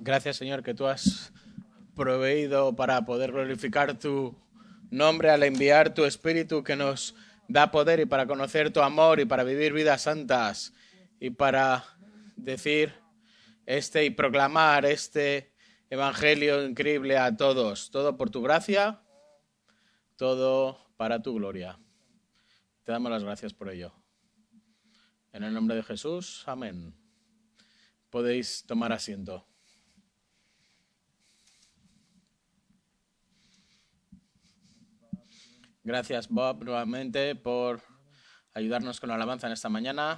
Gracias, Señor, que tú has proveído para poder glorificar tu nombre al enviar tu Espíritu que nos da poder y para conocer tu amor y para vivir vidas santas y para decir y proclamar este evangelio increíble a todos. Todo por tu gracia, todo para tu gloria. Te damos las gracias por ello. En el nombre de Jesús, amén. Podéis tomar asiento. Gracias, Bob, nuevamente por ayudarnos con la alabanza en esta mañana.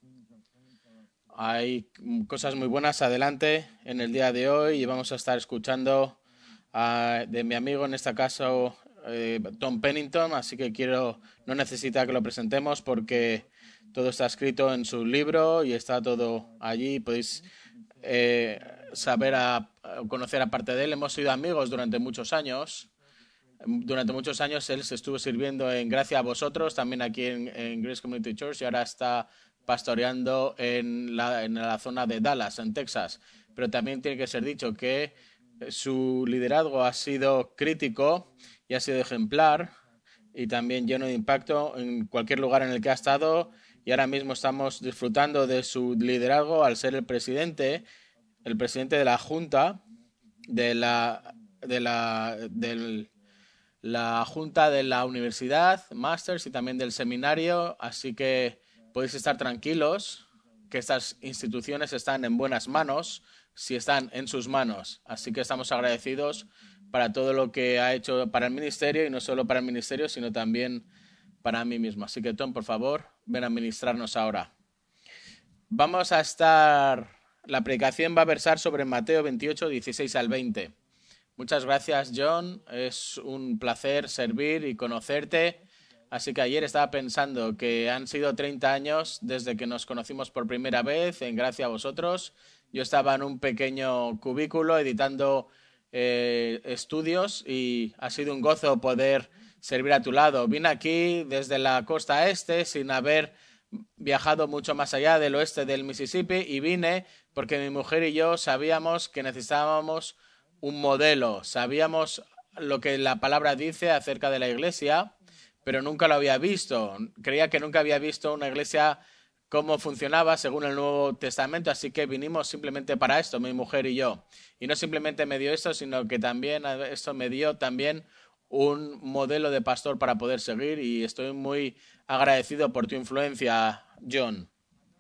Hay cosas muy buenas adelante en el día de hoy y vamos a estar escuchando de mi amigo, en este caso Tom Pennington, así que no necesita que lo presentemos porque todo está escrito en su libro y está todo allí. Podéis conocer aparte de él. Hemos sido amigos durante muchos años. Durante muchos años él se estuvo sirviendo en Gracia a Vosotros, también aquí en Grace Community Church, y ahora está pastoreando en la zona de Dallas, en Texas. Pero también tiene que ser dicho que su liderazgo ha sido crítico y ha sido ejemplar y también lleno de impacto en cualquier lugar en el que ha estado, y ahora mismo estamos disfrutando de su liderazgo al ser el presidente de la Junta de la Junta de la Universidad, Masters y también del seminario, así que podéis estar tranquilos que estas instituciones están en buenas manos, si están en sus manos. Así que estamos agradecidos para todo lo que ha hecho para el ministerio, y no solo para el ministerio, sino también para mí mismo. Así que, Tom, por favor, ven a ministrarnos ahora. La predicación va a versar sobre Mateo 28, 16 al 20. Muchas gracias, John. Es un placer servir y conocerte. Así que ayer estaba pensando que han sido 30 años desde que nos conocimos por primera vez en Gracia a Vosotros. Yo estaba en un pequeño cubículo editando estudios y ha sido un gozo poder servir a tu lado. Vine aquí desde la costa este sin haber viajado mucho más allá del oeste del Mississippi, y vine porque mi mujer y yo sabíamos que necesitábamos un modelo. Sabíamos lo que la palabra dice acerca de la iglesia, pero nunca lo había visto. Creía que nunca había visto una iglesia cómo funcionaba según el Nuevo Testamento, así que vinimos simplemente para esto, mi mujer y yo. Y no simplemente me dio esto, sino que también esto me dio también un modelo de pastor para poder seguir, y estoy muy agradecido por tu influencia, John.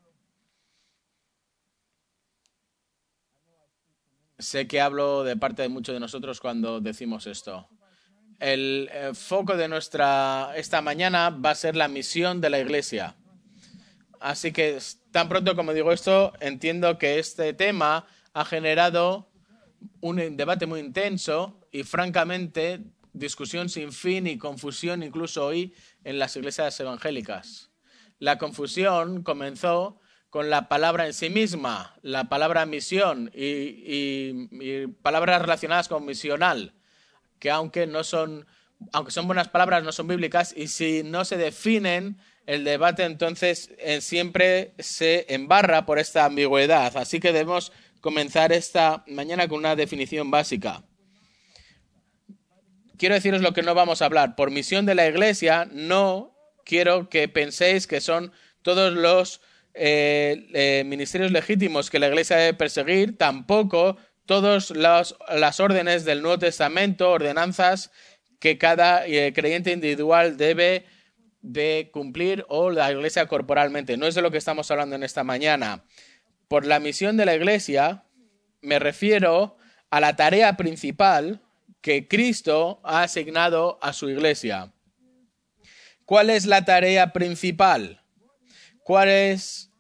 Sé que hablo de parte de muchos de nosotros cuando decimos esto. El foco de esta mañana va a ser la misión de la iglesia. Así que tan pronto como digo esto, entiendo que este tema ha generado un debate muy intenso y, francamente, discusión sin fin y confusión incluso hoy en las iglesias evangélicas. La confusión comenzó con la palabra en sí misma, la palabra misión y palabras relacionadas con misional, que aunque son buenas palabras, no son bíblicas, y si no se definen, el debate entonces siempre se embarra por esta ambigüedad. Así que debemos comenzar esta mañana con una definición básica. Quiero deciros lo que no vamos a hablar. Por misión de la iglesia, no quiero que penséis que son todos los ministerios legítimos que la iglesia debe perseguir, tampoco todas las órdenes del Nuevo Testamento, ordenanzas que cada creyente individual debe de cumplir, o la iglesia corporalmente. No es de lo que estamos hablando en esta mañana. Por la misión de la iglesia me refiero a la tarea principal que Cristo ha asignado a su iglesia. ¿Cuál es la tarea principal? ¿Cuál es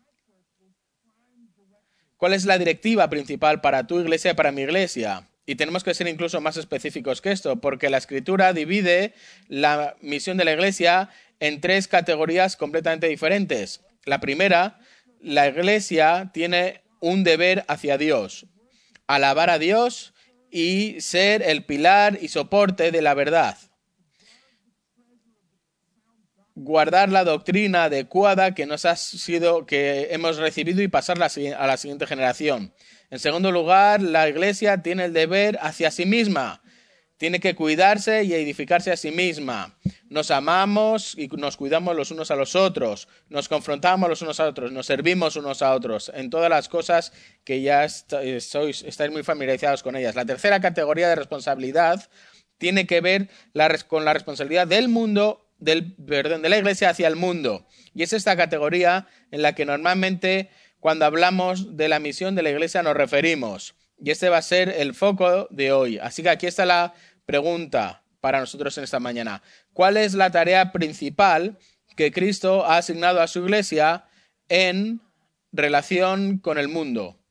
la directiva principal para tu iglesia y para mi iglesia? Y tenemos que ser incluso más específicos que esto, porque la Escritura divide la misión de la iglesia en 3 categorías completamente diferentes. La primera, la iglesia tiene un deber hacia Dios: alabar a Dios y ser el pilar y soporte de la verdad. Guardar la doctrina adecuada que hemos recibido y pasarla a la siguiente generación. En segundo lugar, la Iglesia tiene el deber hacia sí misma. Tiene que cuidarse y edificarse a sí misma. Nos amamos y nos cuidamos los unos a los otros. Nos confrontamos los unos a otros. Nos servimos unos a otros. En todas las cosas que ya estáis muy familiarizados con ellas. La tercera categoría de responsabilidad tiene que ver con la responsabilidad del mundo, de la Iglesia hacia el mundo. Y es esta categoría en la que normalmente cuando hablamos de la misión de la Iglesia nos referimos. Y este va a ser el foco de hoy. Así que aquí está la pregunta para nosotros en esta mañana. ¿Cuál es la tarea principal que Cristo ha asignado a su Iglesia en relación con el mundo?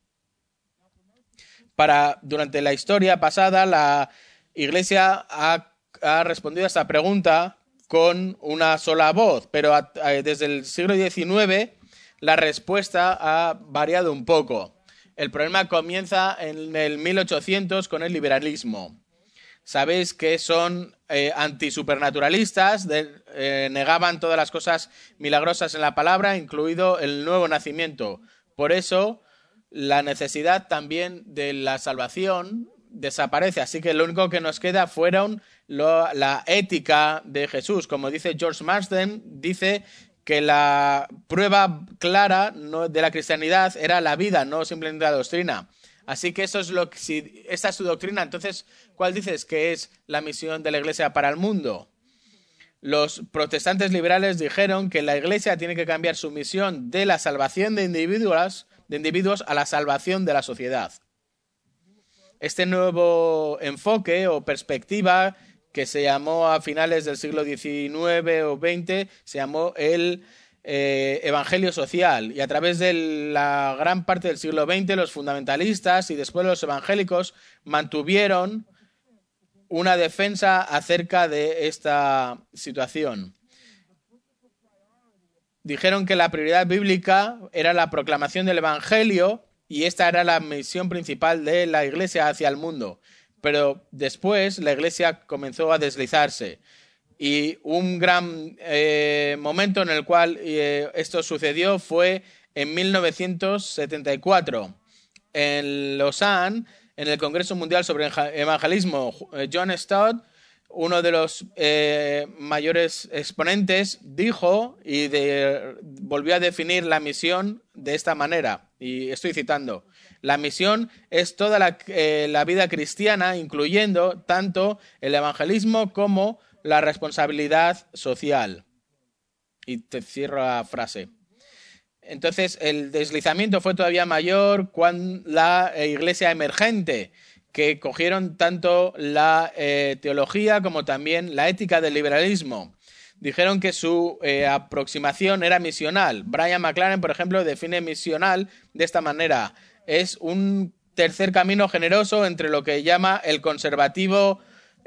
Durante la historia pasada, la Iglesia ha respondido a esta pregunta con una sola voz, pero desde el siglo XIX la respuesta ha variado un poco. El problema comienza en el 1800 con el liberalismo. Sabéis que son antisupernaturalistas, negaban todas las cosas milagrosas en la palabra, incluido el nuevo nacimiento. Por eso, la necesidad también de la salvación desaparece. Así que lo único que nos queda fueron la ética de Jesús. Como dice George Marsden, dice que la prueba clara de la cristianidad era la vida, no simplemente la doctrina. Así que eso es si esta es su doctrina, entonces, ¿cuál dices que es la misión de la Iglesia para el mundo? Los protestantes liberales dijeron que la Iglesia tiene que cambiar su misión de la salvación de individuos a la salvación de la sociedad. Este nuevo enfoque o perspectiva que se llamó a finales del siglo XIX o XX, se llamó el Evangelio social, y a través de la gran parte del siglo XX los fundamentalistas y después los evangélicos mantuvieron una defensa acerca de esta situación. Dijeron que la prioridad bíblica era la proclamación del Evangelio y esta era la misión principal de la Iglesia hacia el mundo. Pero después la Iglesia comenzó a deslizarse. Y un gran momento en el cual esto sucedió fue en 1974. En Lausanne, en el Congreso Mundial sobre Evangelismo, John Stott, uno de los mayores exponentes, dijo y volvió a definir la misión de esta manera. Y estoy citando. La misión es toda la vida cristiana, incluyendo tanto el evangelismo como la responsabilidad social. Y te cierro la frase. Entonces, el deslizamiento fue todavía mayor con la iglesia emergente, que cogieron tanto la teología como también la ética del liberalismo. Dijeron que su aproximación era misional. Brian McLaren, por ejemplo, define misional de esta manera. Es un tercer camino generoso entre lo que llama el conservativo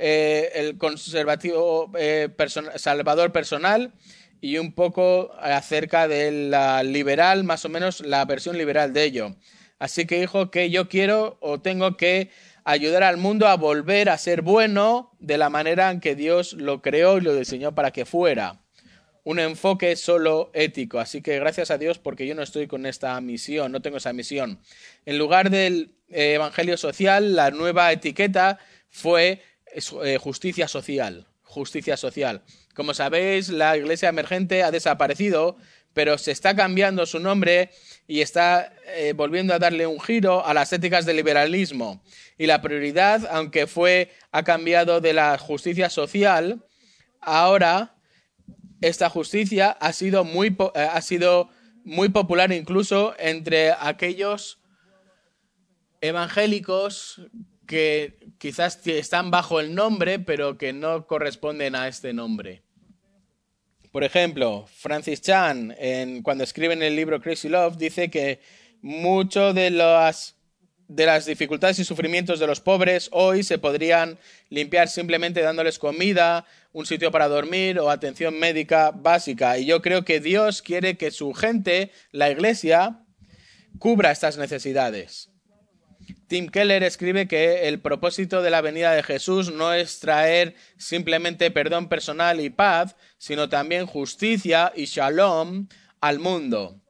salvador personal y un poco acerca de la liberal, más o menos la versión liberal de ello. Así que dijo que yo quiero o tengo que ayudar al mundo a volver a ser bueno de la manera en que Dios lo creó y lo diseñó para que fuera. Un enfoque solo ético. Así que gracias a Dios porque yo no estoy con esta misión, no tengo esa misión. En lugar del evangelio social, la nueva etiqueta fue justicia social. Justicia social. Como sabéis, la iglesia emergente ha desaparecido, pero se está cambiando su nombre y está volviendo a darle un giro a las éticas del liberalismo. Y la prioridad, aunque ha cambiado de la justicia social, ahora esta justicia ha sido muy popular incluso entre aquellos evangélicos que quizás están bajo el nombre, pero que no corresponden a este nombre. Por ejemplo, Francis Chan, cuando escribe en el libro Crazy Love, dice que mucho de las dificultades y sufrimientos de los pobres hoy se podrían limpiar simplemente dándoles comida, un sitio para dormir o atención médica básica. Y yo creo que Dios quiere que su gente, la iglesia, cubra estas necesidades. Tim Keller escribe que el propósito de la venida de Jesús no es traer simplemente perdón personal y paz, sino también justicia y shalom al mundo.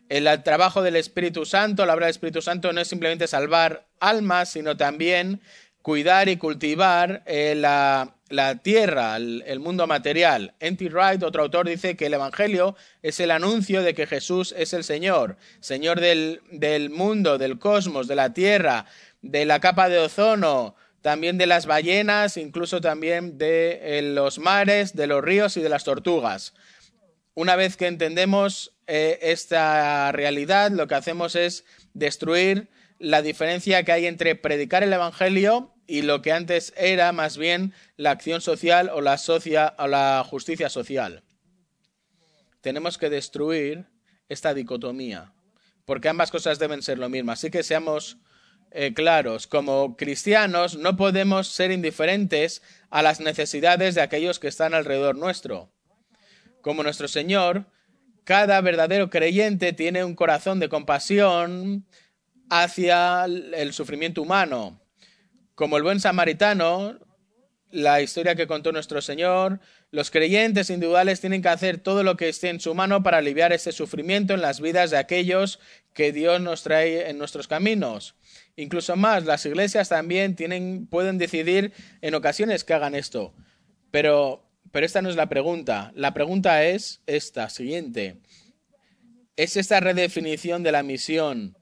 El trabajo del Espíritu Santo, la obra del Espíritu Santo no es simplemente salvar almas, sino también cuidar y cultivar la tierra, el mundo material. N.T. Wright, otro autor, dice que el Evangelio es el anuncio de que Jesús es el Señor del mundo, del cosmos, de la tierra, de la capa de ozono, también de las ballenas, incluso también de los mares, de los ríos y de las tortugas. Una vez que entendemos esta realidad, lo que hacemos es destruir la diferencia que hay entre predicar el Evangelio y lo que antes era más bien la acción social o la justicia social. Tenemos que destruir esta dicotomía, porque ambas cosas deben ser lo mismo. Así que seamos claros, como cristianos no podemos ser indiferentes a las necesidades de aquellos que están alrededor nuestro. Como nuestro Señor, cada verdadero creyente tiene un corazón de compasión hacia el sufrimiento humano. Como el buen samaritano, la historia que contó nuestro Señor, los creyentes individuales tienen que hacer todo lo que esté en su mano para aliviar ese sufrimiento en las vidas de aquellos que Dios nos trae en nuestros caminos. Incluso más, las iglesias también pueden decidir en ocasiones que hagan esto. Pero esta no es la pregunta. La pregunta es esta, siguiente. ¿Es esta redefinición de la misión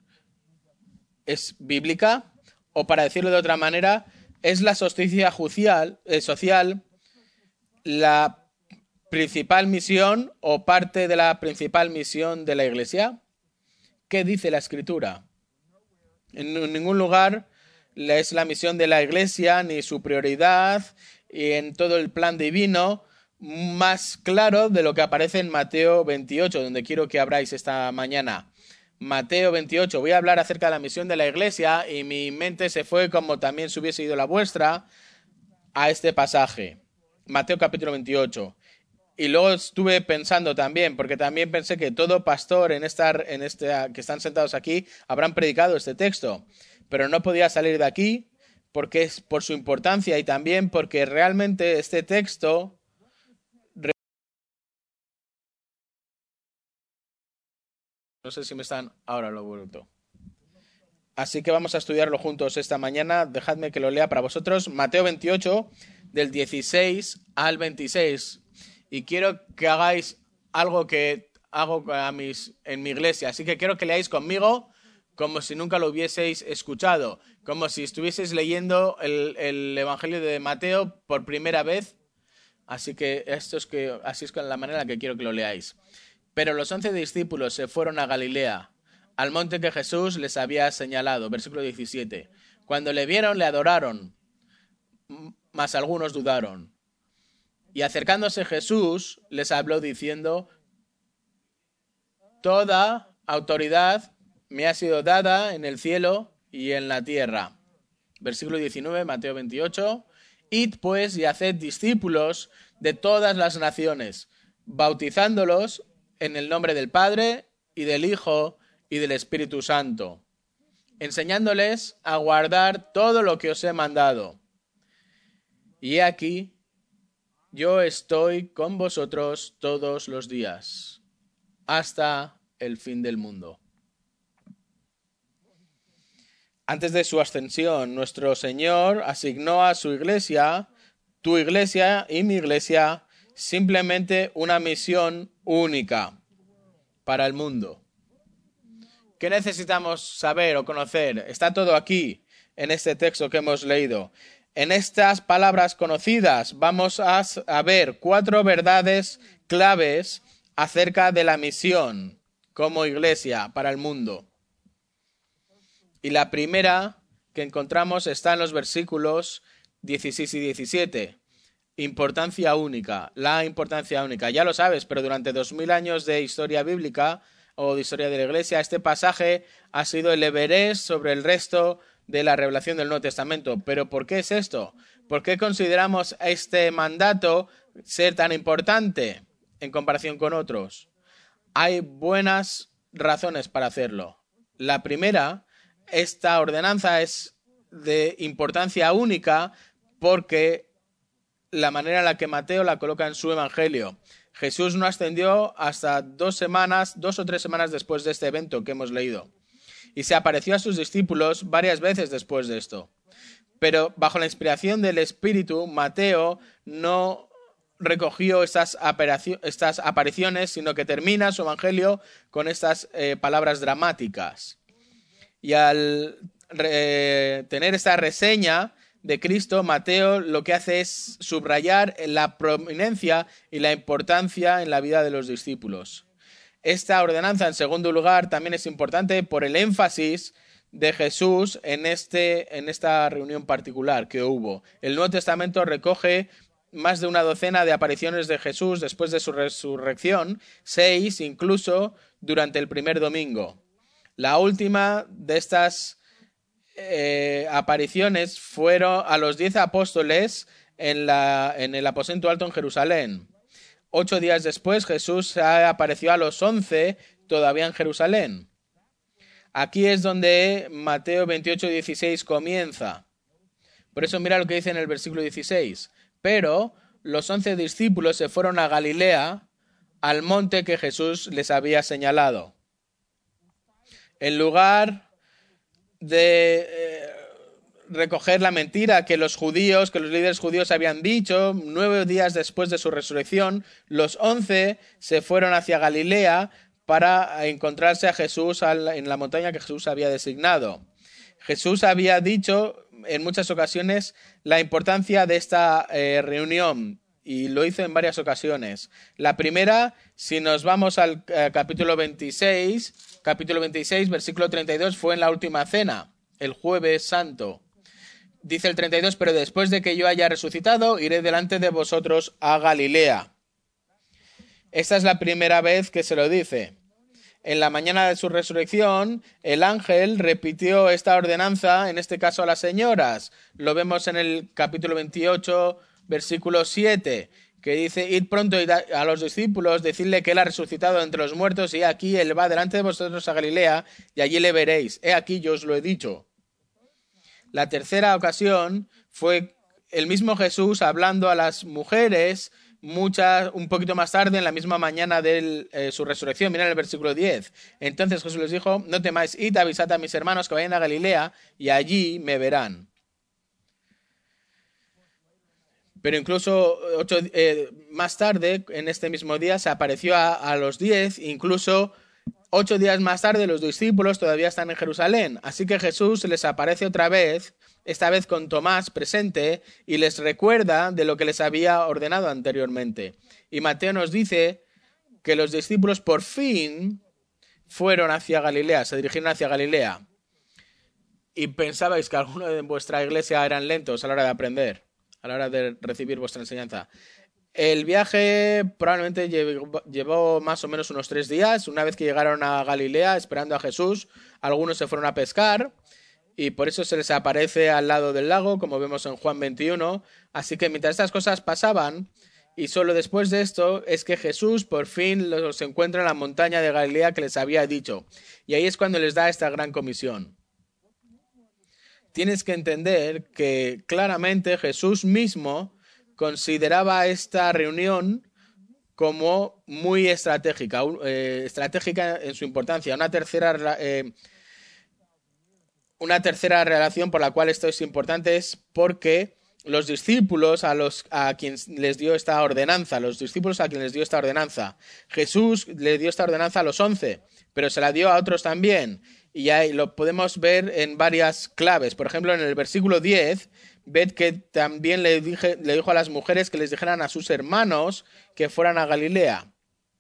es bíblica? O para decirlo de otra manera, ¿es la justicia social la principal misión o parte de la principal misión de la Iglesia? ¿Qué dice la Escritura? En ningún lugar es la misión de la Iglesia ni su prioridad y en todo el plan divino más claro de lo que aparece en Mateo 28, donde quiero que abráis esta mañana. Mateo 28. Voy a hablar acerca de la misión de la Iglesia y mi mente se fue, como también se hubiese ido la vuestra, a este pasaje. Mateo capítulo 28. Y luego estuve pensando también, porque también pensé que todo pastor que están sentados aquí habrán predicado este texto, pero no podía salir de aquí porque es por su importancia y también porque realmente este texto no sé si me están ahora lo vuelto. Así que vamos a estudiarlo juntos esta mañana. Dejadme que lo lea para vosotros. Mateo 28, del 16 al 26. Y quiero que hagáis algo que hago en mi iglesia. Así que quiero que leáis conmigo como si nunca lo hubieseis escuchado. Como si estuvieseis leyendo el Evangelio de Mateo por primera vez. Así que así es la manera en la que quiero que lo leáis. Pero los 11 discípulos se fueron a Galilea, al monte que Jesús les había señalado. Versículo 17. Cuando le vieron, le adoraron, mas algunos dudaron. Y acercándose Jesús, les habló diciendo: toda autoridad me ha sido dada en el cielo y en la tierra. Versículo 19, Mateo 28. Id pues y haced discípulos de todas las naciones, bautizándolos en el nombre del Padre y del Hijo y del Espíritu Santo, enseñándoles a guardar todo lo que os he mandado. Y he aquí, yo estoy con vosotros todos los días, hasta el fin del mundo. Antes de su ascensión, nuestro Señor asignó a su iglesia, tu iglesia y mi iglesia, simplemente una misión única para el mundo. ¿Qué necesitamos saber o conocer? Está todo aquí, en este texto que hemos leído. En estas palabras conocidas vamos a ver 4 verdades claves acerca de la misión como iglesia para el mundo. Y la primera que encontramos está en los versículos 16 y 17. Importancia única, la importancia única. Ya lo sabes, pero durante 2000 años de historia bíblica o de historia de la Iglesia, este pasaje ha sido el Everest sobre el resto de la revelación del Nuevo Testamento. ¿Pero por qué es esto? ¿Por qué consideramos este mandato ser tan importante en comparación con otros? Hay buenas razones para hacerlo. La primera, esta ordenanza es de importancia única porque la manera en la que Mateo la coloca en su evangelio. Jesús no ascendió hasta 2 o 3 semanas después de este evento que hemos leído. Y se apareció a sus discípulos varias veces después de esto. Pero bajo la inspiración del Espíritu, Mateo no recogió estas apariciones, sino que termina su evangelio con estas palabras dramáticas. Y al tener esta reseña de Cristo, Mateo lo que hace es subrayar la prominencia y la importancia en la vida de los discípulos. Esta ordenanza, en segundo lugar, también es importante por el énfasis de Jesús en esta reunión particular que hubo. El Nuevo Testamento recoge más de una docena de apariciones de Jesús después de su resurrección, 6 incluso durante el primer domingo. La última de estas apariciones fueron a los 10 apóstoles en el aposento alto en Jerusalén. 8 días después Jesús apareció a los 11 todavía en Jerusalén. Aquí es donde Mateo 28:16 comienza. Por eso mira lo que dice en el versículo 16. Pero los 11 discípulos se fueron a Galilea, al monte que Jesús les había señalado. En lugar de recoger la mentira que los líderes judíos habían dicho, 9 días después de su resurrección, los 11 se fueron hacia Galilea para encontrarse a Jesús en la montaña que Jesús había designado. Jesús había dicho en muchas ocasiones la importancia de esta reunión y lo hizo en varias ocasiones. La primera, si nos vamos al capítulo 26, versículo 32, fue en la última cena, el jueves santo. Dice el 32, pero después de que yo haya resucitado, iré delante de vosotros a Galilea. Esta es la primera vez que se lo dice. En la mañana de su resurrección, el ángel repitió esta ordenanza, en este caso a las señoras. Lo vemos en el capítulo 28, versículo 7, que dice, id pronto a los discípulos, decidle que él ha resucitado entre los muertos, y aquí él va delante de vosotros a Galilea, y allí le veréis. He aquí yo os lo he dicho. La tercera ocasión fue el mismo Jesús hablando a las mujeres un poquito más tarde, en la misma mañana de su resurrección. Mirad el versículo 10. Entonces Jesús les dijo, no temáis, id, avisad a mis hermanos que vayan a Galilea y allí me verán. Pero incluso más tarde, en este mismo día, se apareció a los 10, incluso 8 días más tarde los discípulos todavía están en Jerusalén. Así que Jesús les aparece otra vez, esta vez con Tomás presente, y les recuerda de lo que les había ordenado anteriormente. Y Mateo nos dice que los discípulos por fin fueron hacia Galilea, se dirigieron hacia Galilea. Y pensabais que algunos de vuestra iglesia eran lentos a la hora de aprender, a la hora de recibir vuestra enseñanza. El viaje probablemente llevó más o menos unos 3 días. Una vez que llegaron a Galilea esperando a Jesús, algunos se fueron a pescar y por eso se les aparece al lado del lago, como vemos en Juan 21. Así que mientras estas cosas pasaban, y solo después de esto, es que Jesús por fin los encuentra en la montaña de Galilea que les había dicho. Y ahí es cuando les da esta gran comisión. Tienes que entender que claramente Jesús mismo consideraba esta reunión como muy estratégica en su importancia. Una tercera relación por la cual esto es importante es porque los discípulos a quienes les dio esta ordenanza, Jesús le dio esta ordenanza a los 11, pero se la dio a otros también. Y ahí lo podemos ver en varias claves. Por ejemplo, en el versículo 10, ved que también le dijo a las mujeres que les dijeran a sus hermanos que fueran a Galilea.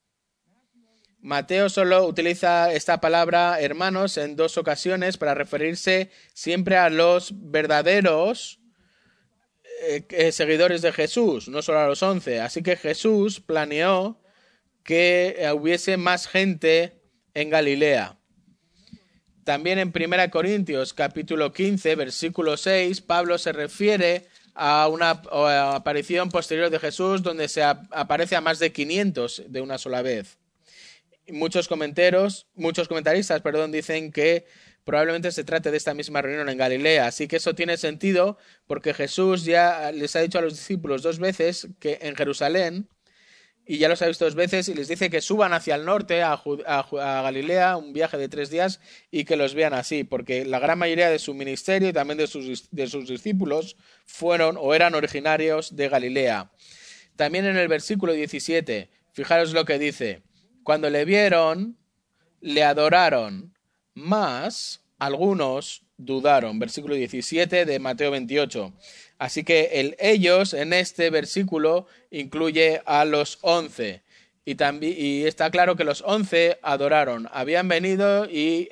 Mateo solo utiliza esta palabra hermanos en 2 ocasiones para referirse siempre a los verdaderos seguidores de Jesús, no solo a los 11. Así que Jesús planeó que hubiese más gente en Galilea. También en 1 Corintios capítulo 15, versículo 6, Pablo se refiere a una aparición posterior de Jesús donde se aparece a más de 500 de una sola vez. Muchos comentaristas dicen que probablemente se trate de esta misma reunión en Galilea. Así que eso tiene sentido porque Jesús ya les ha dicho a los discípulos 2 veces que en Jerusalén y ya los ha visto 2 veces, y les dice que suban hacia el norte, a Galilea, un viaje de 3 días, y que los vean así, porque la gran mayoría de su ministerio y también de sus discípulos fueron o eran originarios de Galilea. También en el versículo 17, fijaros lo que dice: cuando le vieron, le adoraron, mas algunos dudaron. Versículo 17 de Mateo 28. Así que el ellos en este versículo incluye a los 11. Y está claro que los 11 adoraron. Habían venido y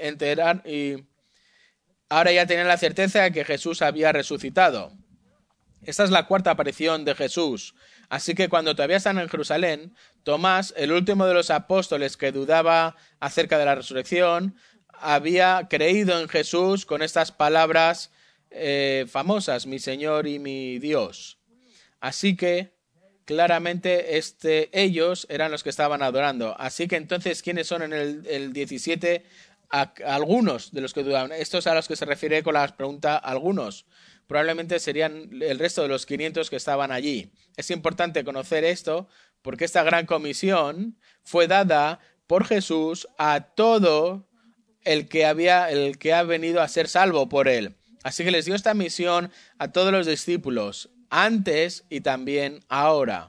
ahora ya tenían la certeza de que Jesús había resucitado. Esta es la cuarta aparición de Jesús. Así que cuando todavía están en Jerusalén, Tomás, el último de los apóstoles que dudaba acerca de la resurrección, había creído en Jesús con estas palabras famosas: mi Señor y mi Dios. Así que claramente ellos eran los que estaban adorando. Así que entonces, ¿quiénes son en el 17? Algunos de los que dudaban. Estos a los que se refiere con la pregunta algunos. Probablemente serían el resto de los 500 que estaban allí. Es importante conocer esto porque esta gran comisión fue dada por Jesús a todo el que ha venido a ser salvo por él. Así que les dio esta misión a todos los discípulos, antes y también ahora.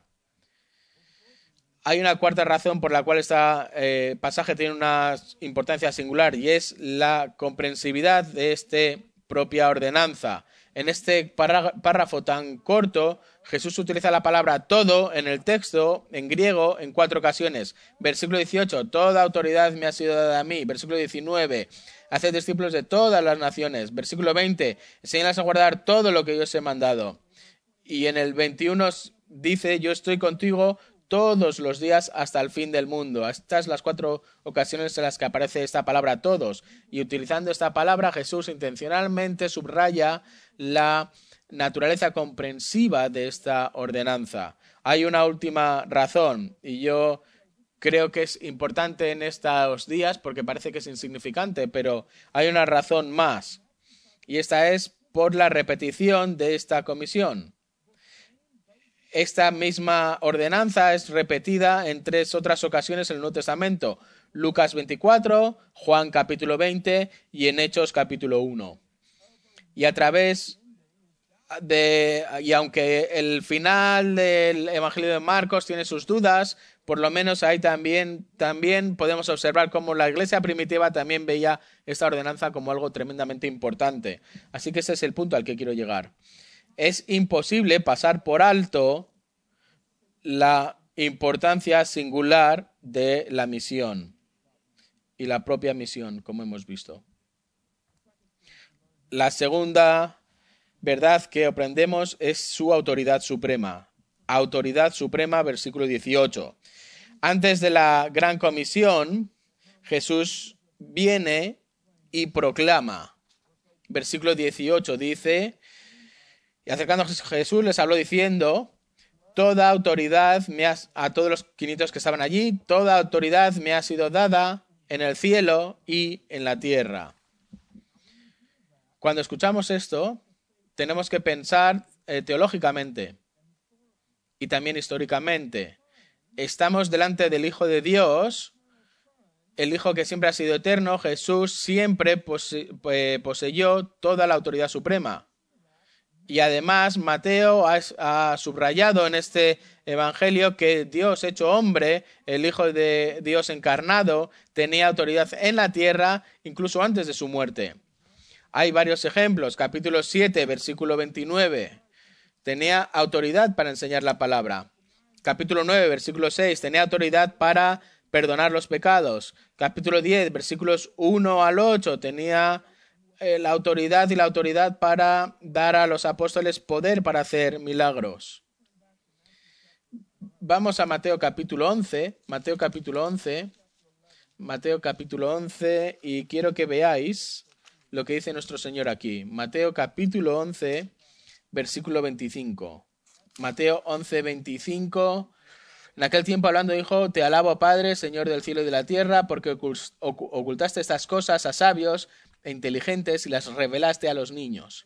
Hay una cuarta razón por la cual este pasaje tiene una importancia singular, y es la comprensividad de esta propia ordenanza. En este párrafo tan corto, Jesús utiliza la palabra todo en el texto, en griego, en 4 ocasiones. Versículo 18, toda autoridad me ha sido dada a mí. Versículo 19, haced discípulos de todas las naciones. Versículo 20, enséñalas a guardar todo lo que yo os he mandado. Y en el 21 dice, yo estoy contigo todos los días hasta el fin del mundo. Estas las 4 ocasiones en las que aparece esta palabra todos. Y utilizando esta palabra, Jesús intencionalmente subraya la naturaleza comprensiva de esta ordenanza. Hay una última razón, y yo creo que es importante en estos días porque parece que es insignificante, pero hay una razón más. Y esta es por la repetición de esta comisión. Esta misma ordenanza es repetida en 3 otras ocasiones en el Nuevo Testamento: Lucas 24, Juan capítulo 20 y en Hechos capítulo 1. Y y aunque el final del Evangelio de Marcos tiene sus dudas, por lo menos ahí también podemos observar cómo la iglesia primitiva también veía esta ordenanza como algo tremendamente importante. Así que ese es el punto al que quiero llegar. Es imposible pasar por alto la importancia singular de la misión y la propia misión, como hemos visto. La segunda verdad que aprendemos es su autoridad suprema. Autoridad suprema, versículo 18. Antes de la gran comisión, Jesús viene y proclama. Versículo 18 dice: y acercándose a Jesús les habló diciendo, toda autoridad a todos los 500 que estaban allí, toda autoridad me ha sido dada en el cielo y en la tierra. Cuando escuchamos esto, tenemos que pensar teológicamente y también históricamente. Estamos delante del Hijo de Dios, el Hijo que siempre ha sido eterno. Jesús siempre poseyó toda la autoridad suprema. Y además Mateo ha subrayado en este evangelio que Dios hecho hombre, el Hijo de Dios encarnado, tenía autoridad en la tierra incluso antes de su muerte. Hay varios ejemplos. Capítulo 7, versículo 29. Tenía autoridad para enseñar la palabra. Capítulo 9, versículo 6. Tenía autoridad para perdonar los pecados. Capítulo 10, versículos 1 al 8. Tenía la autoridad para dar a los apóstoles poder para hacer milagros. Vamos a Mateo capítulo 11. Mateo capítulo 11, y quiero que veáis lo que dice nuestro Señor aquí. Mateo capítulo 11, versículo 25. Mateo 11, 25. En aquel tiempo hablando dijo, te alabo, Padre, Señor del cielo y de la tierra, porque ocultaste estas cosas a sabios e inteligentes y las revelaste a los niños.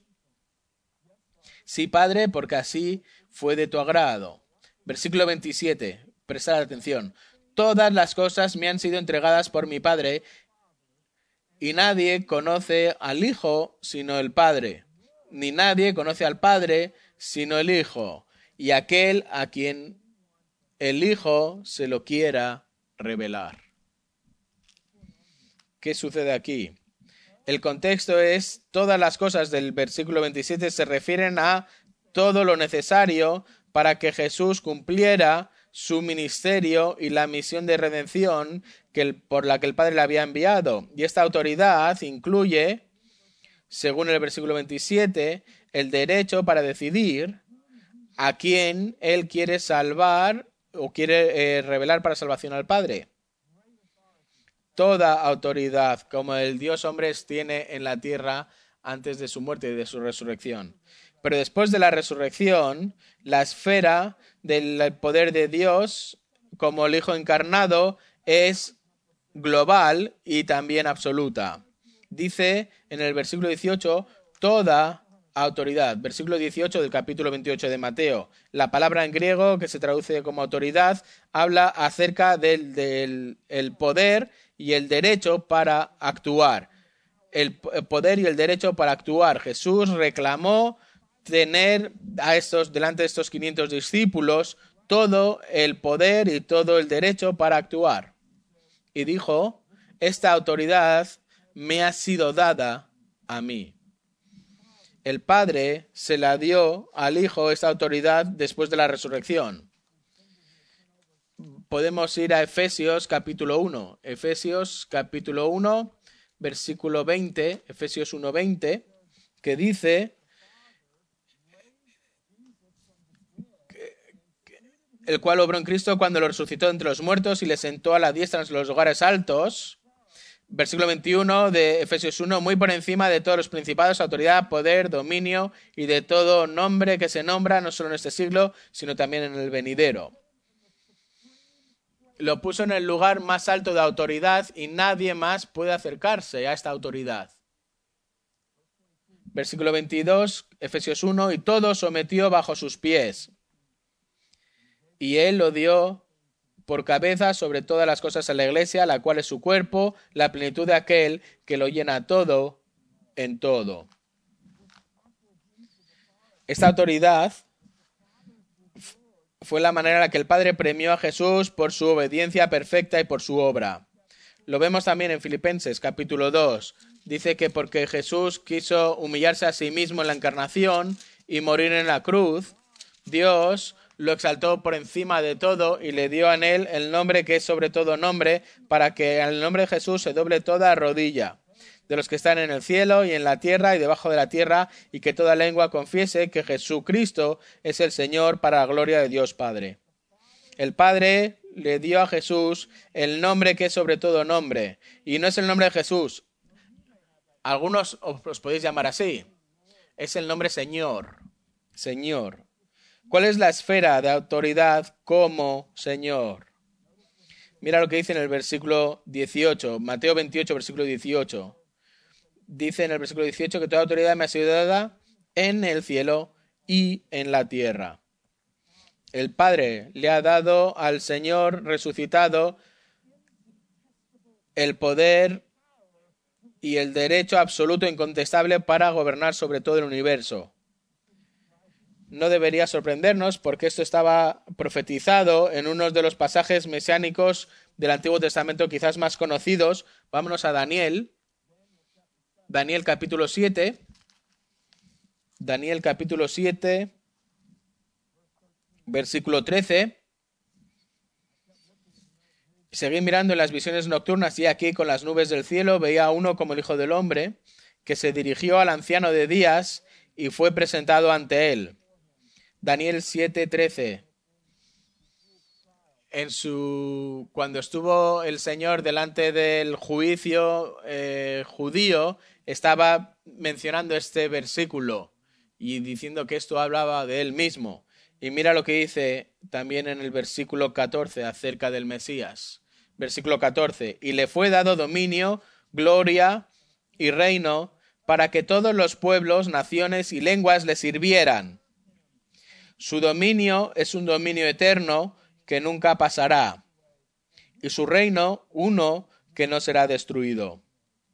Sí, Padre, porque así fue de tu agrado. Versículo 27. Prestad atención. Todas las cosas me han sido entregadas por mi Padre, y nadie conoce al Hijo sino el Padre, ni nadie conoce al Padre sino el Hijo, y aquel a quien el Hijo se lo quiera revelar. ¿Qué sucede aquí? El contexto es, todas las cosas del versículo 27 se refieren a todo lo necesario para que Jesús cumpliera su ministerio y la misión de redención por la que el Padre le había enviado. Y esta autoridad incluye, según el versículo 27, el derecho para decidir a quién Él quiere salvar o quiere revelar para salvación al Padre. Toda autoridad, como el Dios hombre tiene en la tierra antes de su muerte y de su resurrección. Pero después de la resurrección, la esfera del poder de Dios, como el Hijo encarnado, es global y también absoluta. Dice en el versículo 18, toda autoridad. Versículo 18 del capítulo 28 de Mateo. La palabra en griego, que se traduce como autoridad, habla acerca del poder y el derecho para actuar. El poder y el derecho para actuar. Jesús reclamó tener delante de estos 500 discípulos todo el poder y todo el derecho para actuar. Y dijo, esta autoridad me ha sido dada a mí. El Padre se la dio al Hijo esta autoridad después de la resurrección. Podemos ir a Efesios capítulo 1. Efesios capítulo 1, versículo 20, Efesios 1:20, que dice, el cual obró en Cristo cuando lo resucitó entre los muertos y le sentó a la diestra en los lugares altos. Versículo 21 de Efesios 1, muy por encima de todos los principados, autoridad, poder, dominio y de todo nombre que se nombra, no solo en este siglo, sino también en el venidero. Lo puso en el lugar más alto de autoridad y nadie más puede acercarse a esta autoridad. Versículo 22, Efesios 1, y todo sometió bajo sus pies. Y él lo dio por cabeza sobre todas las cosas a la iglesia, la cual es su cuerpo, la plenitud de aquel que lo llena todo en todo. Esta autoridad fue la manera en la que el Padre premió a Jesús por su obediencia perfecta y por su obra. Lo vemos también en Filipenses capítulo 2. Dice que porque Jesús quiso humillarse a sí mismo en la encarnación y morir en la cruz, Dios lo exaltó por encima de todo y le dio en él el nombre que es sobre todo nombre, para que en el nombre de Jesús se doble toda rodilla, de los que están en el cielo y en la tierra y debajo de la tierra, y que toda lengua confiese que Jesucristo es el Señor, para la gloria de Dios Padre. El Padre le dio a Jesús el nombre que es sobre todo nombre, y no es el nombre de Jesús. Algunos os podéis llamar así. Es el nombre Señor. Señor. ¿Cuál es la esfera de autoridad como Señor? Mira lo que dice en el versículo 18, Mateo 28, versículo 18. Dice en el versículo 18 que toda autoridad me ha sido dada en el cielo y en la tierra. El Padre le ha dado al Señor resucitado el poder y el derecho absoluto e incontestable para gobernar sobre todo el universo. No debería sorprendernos porque esto estaba profetizado en uno de los pasajes mesiánicos del Antiguo Testamento quizás más conocidos. Vámonos a Daniel. Daniel capítulo 7. Daniel capítulo 7, versículo 13. Seguí mirando en las visiones nocturnas y aquí con las nubes del cielo veía a uno como el Hijo del Hombre que se dirigió al anciano de días y fue presentado ante él. Daniel 7:13. Cuando estuvo el Señor delante del juicio judío, estaba mencionando este versículo y diciendo que esto hablaba de él mismo. Y mira lo que dice también en el versículo 14 acerca del Mesías. Versículo 14. Y le fue dado dominio, gloria y reino para que todos los pueblos, naciones y lenguas le sirvieran. Su dominio es un dominio eterno que nunca pasará, y su reino uno que no será destruido.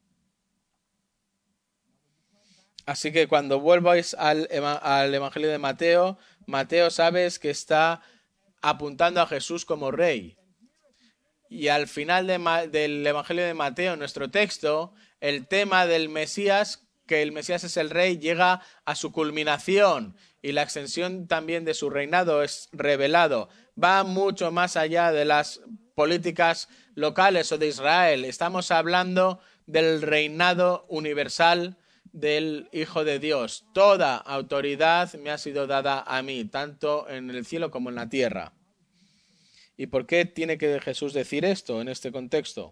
Así que cuando vuelváis al Evangelio de Mateo, Mateo sabes que está apuntando a Jesús como rey. Y al final del Evangelio de Mateo, nuestro texto, el tema del Mesías, que el Mesías es el rey, llega a su culminación y la extensión también de su reinado es revelado. Va mucho más allá de las políticas locales o de Israel. Estamos hablando del reinado universal del Hijo de Dios. Toda autoridad me ha sido dada a mí, tanto en el cielo como en la tierra. ¿Y por qué tiene que Jesús decir esto en este contexto?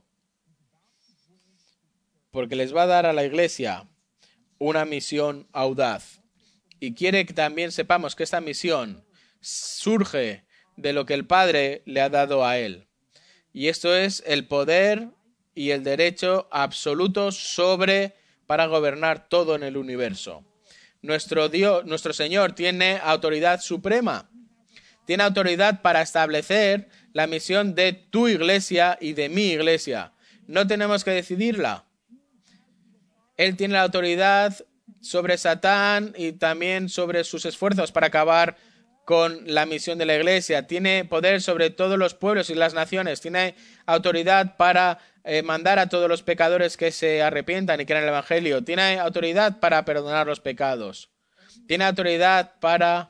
Porque les va a dar a la iglesia una misión audaz. Y quiere que también sepamos que esta misión surge de lo que el Padre le ha dado a él. Y esto es el poder y el derecho absoluto para gobernar todo en el universo. Nuestro Dios, nuestro Señor tiene autoridad suprema. Tiene autoridad para establecer la misión de tu iglesia y de mi iglesia. No tenemos que decidirla. Él tiene la autoridad sobre Satán y también sobre sus esfuerzos para acabar con la misión de la iglesia. Tiene poder sobre todos los pueblos y las naciones. Tiene autoridad para mandar a todos los pecadores que se arrepientan y crean el Evangelio. Tiene autoridad para perdonar los pecados. Tiene autoridad para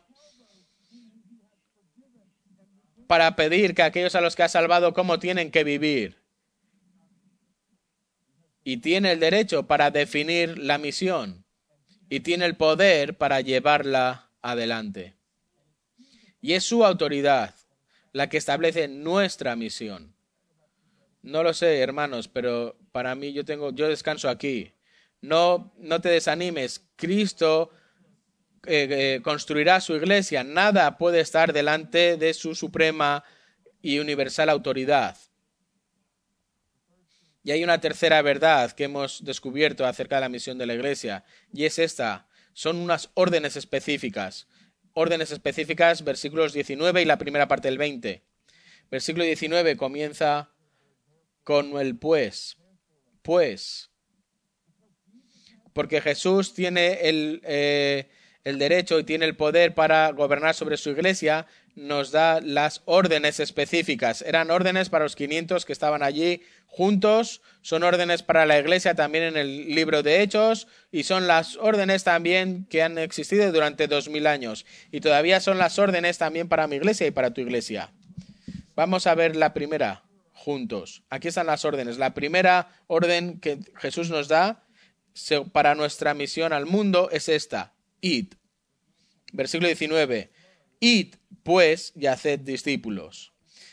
pedir que aquellos a los que ha salvado cómo tienen que vivir. Y tiene el derecho para definir la misión. Y tiene el poder para llevarla adelante. Y es su autoridad la que establece nuestra misión. No lo sé, hermanos, pero para mí yo descanso aquí. No te desanimes. Cristo construirá su iglesia. Nada puede estar delante de su suprema y universal autoridad. Y hay una tercera verdad que hemos descubierto acerca de la misión de la iglesia, y es esta. Son unas órdenes específicas. Órdenes específicas, versículos 19 y la primera parte del 20. Versículo 19 comienza con el pues. Pues. Porque Jesús tiene el derecho y tiene el poder para gobernar sobre su iglesia, nos da las órdenes específicas. Eran órdenes para los 500 que estaban allí juntos, son órdenes para la iglesia también en el libro de Hechos y son las órdenes también que han existido durante 2000 años y todavía son las órdenes también para mi iglesia y para tu iglesia. Vamos a ver la primera juntos. Aquí están las órdenes. La primera orden que Jesús nos da para nuestra misión al mundo es esta. Id. Versículo 19. Id, pues, y haced discípulos.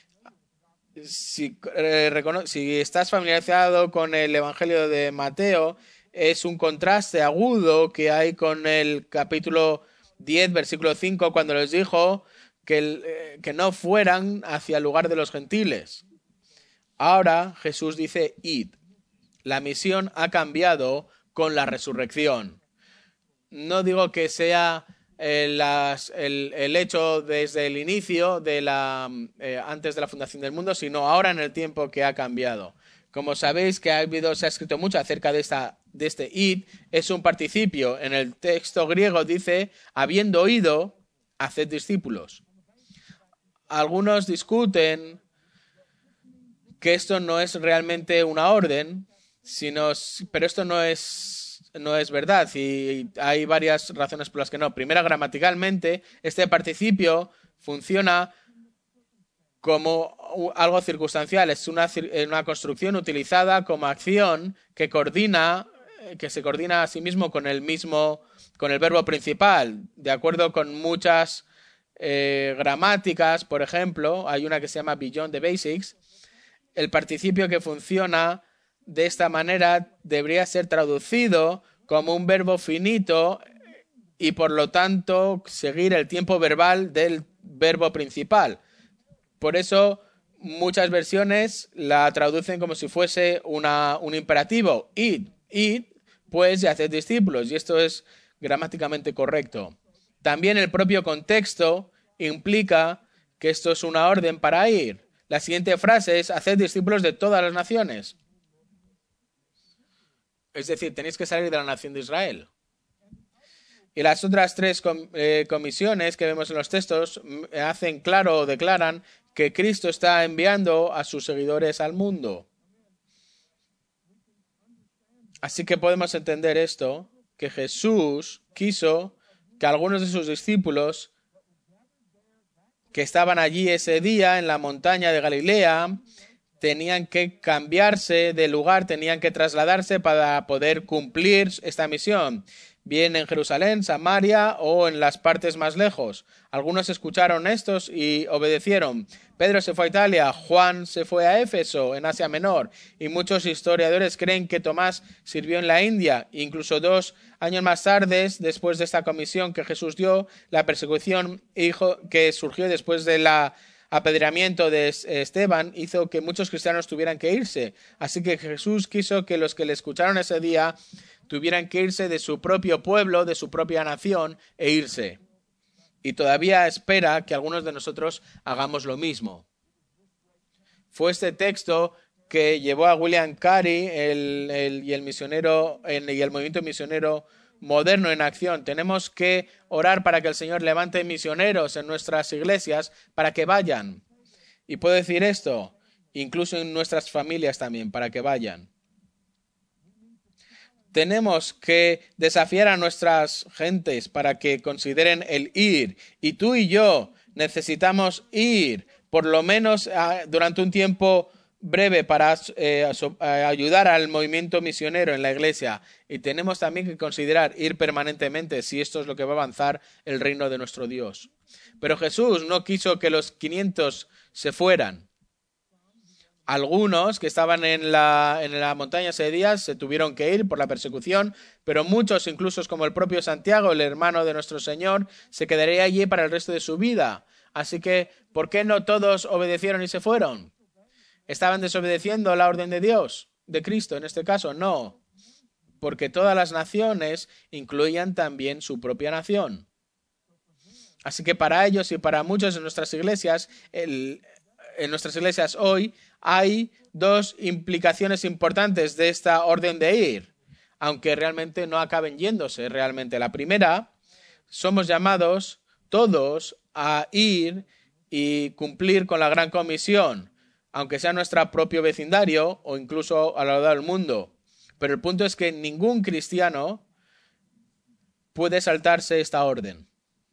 Si estás familiarizado con el Evangelio de Mateo, es un contraste agudo que hay con el capítulo 10, versículo 5, cuando les dijo que no fueran hacia el lugar de los gentiles. Ahora Jesús dice, id. La misión ha cambiado con la resurrección. No digo que sea el hecho desde el inicio antes de la fundación del mundo, sino ahora en el tiempo que ha cambiado. Como sabéis que se ha escrito mucho acerca de este id, es un participio. En el texto griego dice, habiendo oído, haced discípulos. Algunos discuten que esto no es realmente una orden, pero esto no es verdad y hay varias razones por las que no. Primera, gramaticalmente, este participio funciona como algo circunstancial. Es una construcción utilizada como acción que se coordina a sí mismo con el verbo principal. De acuerdo con muchas gramáticas, por ejemplo, hay una que se llama Beyond the Basics, el participio que funciona de esta manera debería ser traducido como un verbo finito y por lo tanto seguir el tiempo verbal del verbo principal. Por eso muchas versiones la traducen como si fuese un imperativo. Id, pues, y haced discípulos. Y esto es gramáticamente correcto. También el propio contexto implica que esto es una orden para ir. La siguiente frase es: haced discípulos de todas las naciones. Es decir, tenéis que salir de la nación de Israel. Y las otras tres comisiones que vemos en los textos hacen claro o declaran que Cristo está enviando a sus seguidores al mundo. Así que podemos entender esto, que Jesús quiso que algunos de sus discípulos que estaban allí ese día en la montaña de Galilea tenían que cambiarse de lugar, tenían que trasladarse para poder cumplir esta misión, bien en Jerusalén, Samaria o en las partes más lejos. Algunos escucharon estos y obedecieron. Pedro se fue a Italia, Juan se fue a Éfeso, en Asia Menor, y muchos historiadores creen que Tomás sirvió en la India. Incluso 2 años más tarde, después de esta comisión que Jesús dio, la persecución que surgió después del apedreamiento de Esteban hizo que muchos cristianos tuvieran que irse. Así que Jesús quiso que los que le escucharon ese día tuvieran que irse de su propio pueblo, de su propia nación, e irse. Y todavía espera que algunos de nosotros hagamos lo mismo. Fue este texto que llevó a William Carey y el movimiento misionero moderno en acción. Tenemos que orar para que el Señor levante misioneros en nuestras iglesias para que vayan. Y puedo decir esto, incluso en nuestras familias también, para que vayan. Tenemos que desafiar a nuestras gentes para que consideren el ir. Y tú y yo necesitamos ir, por lo menos durante un tiempo breve, para ayudar al movimiento misionero en la iglesia. Y tenemos también que considerar ir permanentemente, si esto es lo que va a avanzar el reino de nuestro Dios. Pero Jesús no quiso que los 500 se fueran. Algunos que estaban en la montaña ese día se tuvieron que ir por la persecución, pero muchos, incluso como el propio Santiago, el hermano de nuestro Señor, se quedaría allí para el resto de su vida. Así que, ¿por qué no todos obedecieron y se fueron? ¿Estaban desobedeciendo la orden de Dios, de Cristo en este caso? No, porque todas las naciones incluían también su propia nación. Así que para ellos y para muchos de nuestras iglesias, en nuestras iglesias hoy, hay 2 implicaciones importantes de esta orden de ir, aunque realmente no acaben yéndose realmente. La primera, somos llamados todos a ir y cumplir con la gran comisión, aunque sea nuestro propio vecindario o incluso a lo largo del mundo. Pero el punto es que ningún cristiano puede saltarse esta orden.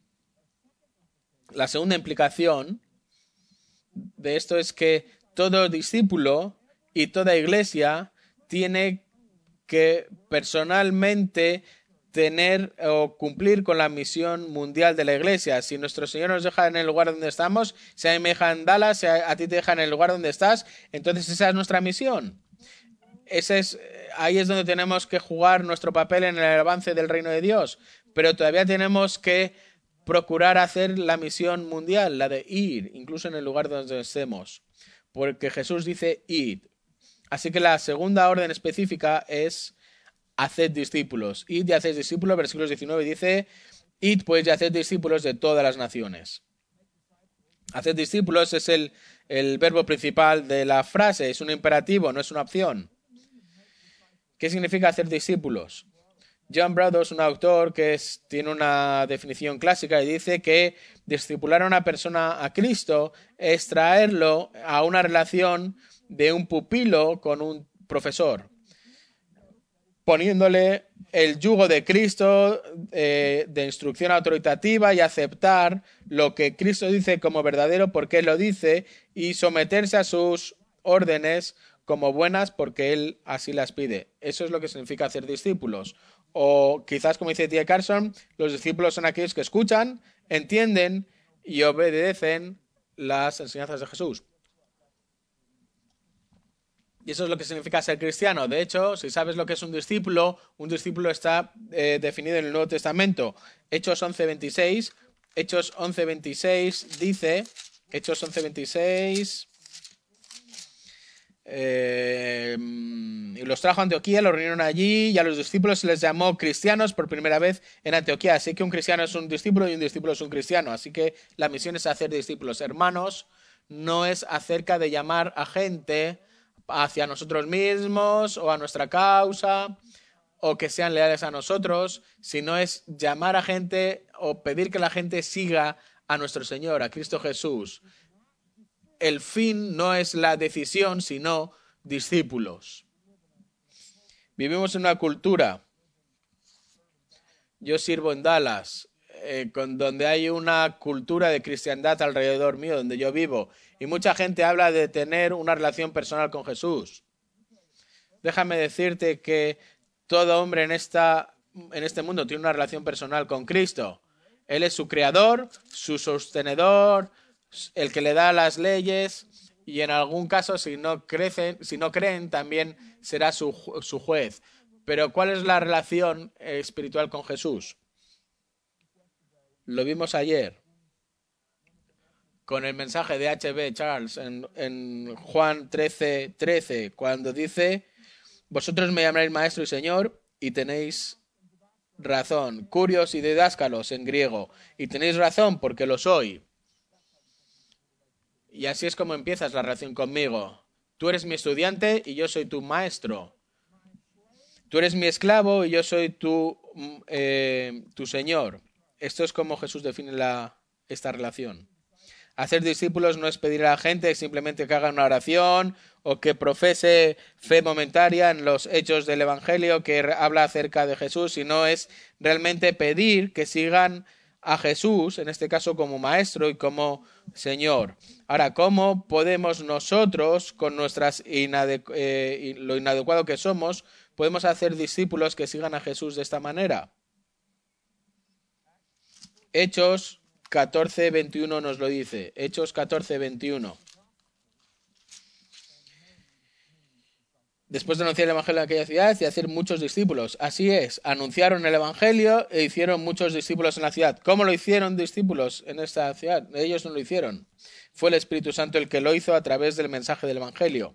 La segunda implicación de esto es que todo discípulo y toda iglesia tiene que personalmente tener o cumplir con la misión mundial de la iglesia. Si nuestro Señor nos deja en el lugar donde estamos, si a mí me deja en Dallas, si a ti te deja en el lugar donde estás, entonces esa es nuestra misión. Ahí es donde tenemos que jugar nuestro papel en el avance del reino de Dios. Pero todavía tenemos que procurar hacer la misión mundial, la de ir, incluso en el lugar donde estemos. Porque Jesús dice id. Así que la segunda orden específica es haced discípulos. Id y haced discípulos, versículos 19 dice, id pues y haced discípulos de todas las naciones. Haced discípulos es el verbo principal de la frase, es un imperativo, no es una opción. ¿Qué significa hacer discípulos? John Broadus, un autor que tiene una definición clásica y dice que discipular a una persona a Cristo es traerlo a una relación de un pupilo con un profesor, poniéndole el yugo de Cristo de instrucción autoritativa y aceptar lo que Cristo dice como verdadero porque Él lo dice y someterse a sus órdenes como buenas porque Él así las pide. Eso es lo que significa hacer discípulos. O quizás, como dice T. Carson, los discípulos son aquellos que escuchan, entienden y obedecen las enseñanzas de Jesús. Y eso es lo que significa ser cristiano. De hecho, si sabes lo que es un discípulo está definido en el Nuevo Testamento. Hechos 11:26. Hechos 11:26 dice... Hechos 11:26... y los trajo a Antioquía, los reunieron allí y a los discípulos se les llamó cristianos por primera vez en Antioquía. Así que un cristiano es un discípulo y un discípulo es un cristiano. Así que la misión es hacer discípulos. Hermanos, no es acerca de llamar a gente hacia nosotros mismos o a nuestra causa o que sean leales a nosotros, sino es llamar a gente o pedir que la gente siga a nuestro Señor, a Cristo Jesús. El fin no es la decisión, sino discípulos. Vivimos en una cultura, yo sirvo en Dallas, donde hay una cultura de cristiandad alrededor mío, donde yo vivo, y mucha gente habla de tener una relación personal con Jesús. Déjame decirte que todo hombre en este mundo tiene una relación personal con Cristo. Él es su creador, su sostenedor, el que le da las leyes y en algún caso si no creen también será su juez. Pero ¿cuál es la relación espiritual con Jesús? Lo vimos ayer con el mensaje de H.B. Charles en Juan 13:13, cuando dice: vosotros me llamaréis maestro y señor y tenéis razón, curios y didáscalos en griego, y tenéis razón porque lo soy. Y así es como empiezas la relación conmigo. Tú eres mi estudiante y yo soy tu maestro. Tú eres mi esclavo y yo soy tu señor. Esto es como Jesús define esta relación. Hacer discípulos no es pedir a la gente simplemente que haga una oración o que profese fe momentaria en los hechos del Evangelio que habla acerca de Jesús, sino es realmente pedir que sigan a Jesús, en este caso como maestro y como Señor. Ahora, ¿cómo podemos nosotros, con lo inadecuado que somos, podemos hacer discípulos que sigan a Jesús de esta manera? Hechos 14:21 nos lo dice. Hechos 14:21. Después de anunciar el Evangelio en aquella ciudad y hacer muchos discípulos. Así es, anunciaron el Evangelio e hicieron muchos discípulos en la ciudad. ¿Cómo lo hicieron discípulos en esta ciudad? Ellos no lo hicieron. Fue el Espíritu Santo el que lo hizo a través del mensaje del Evangelio.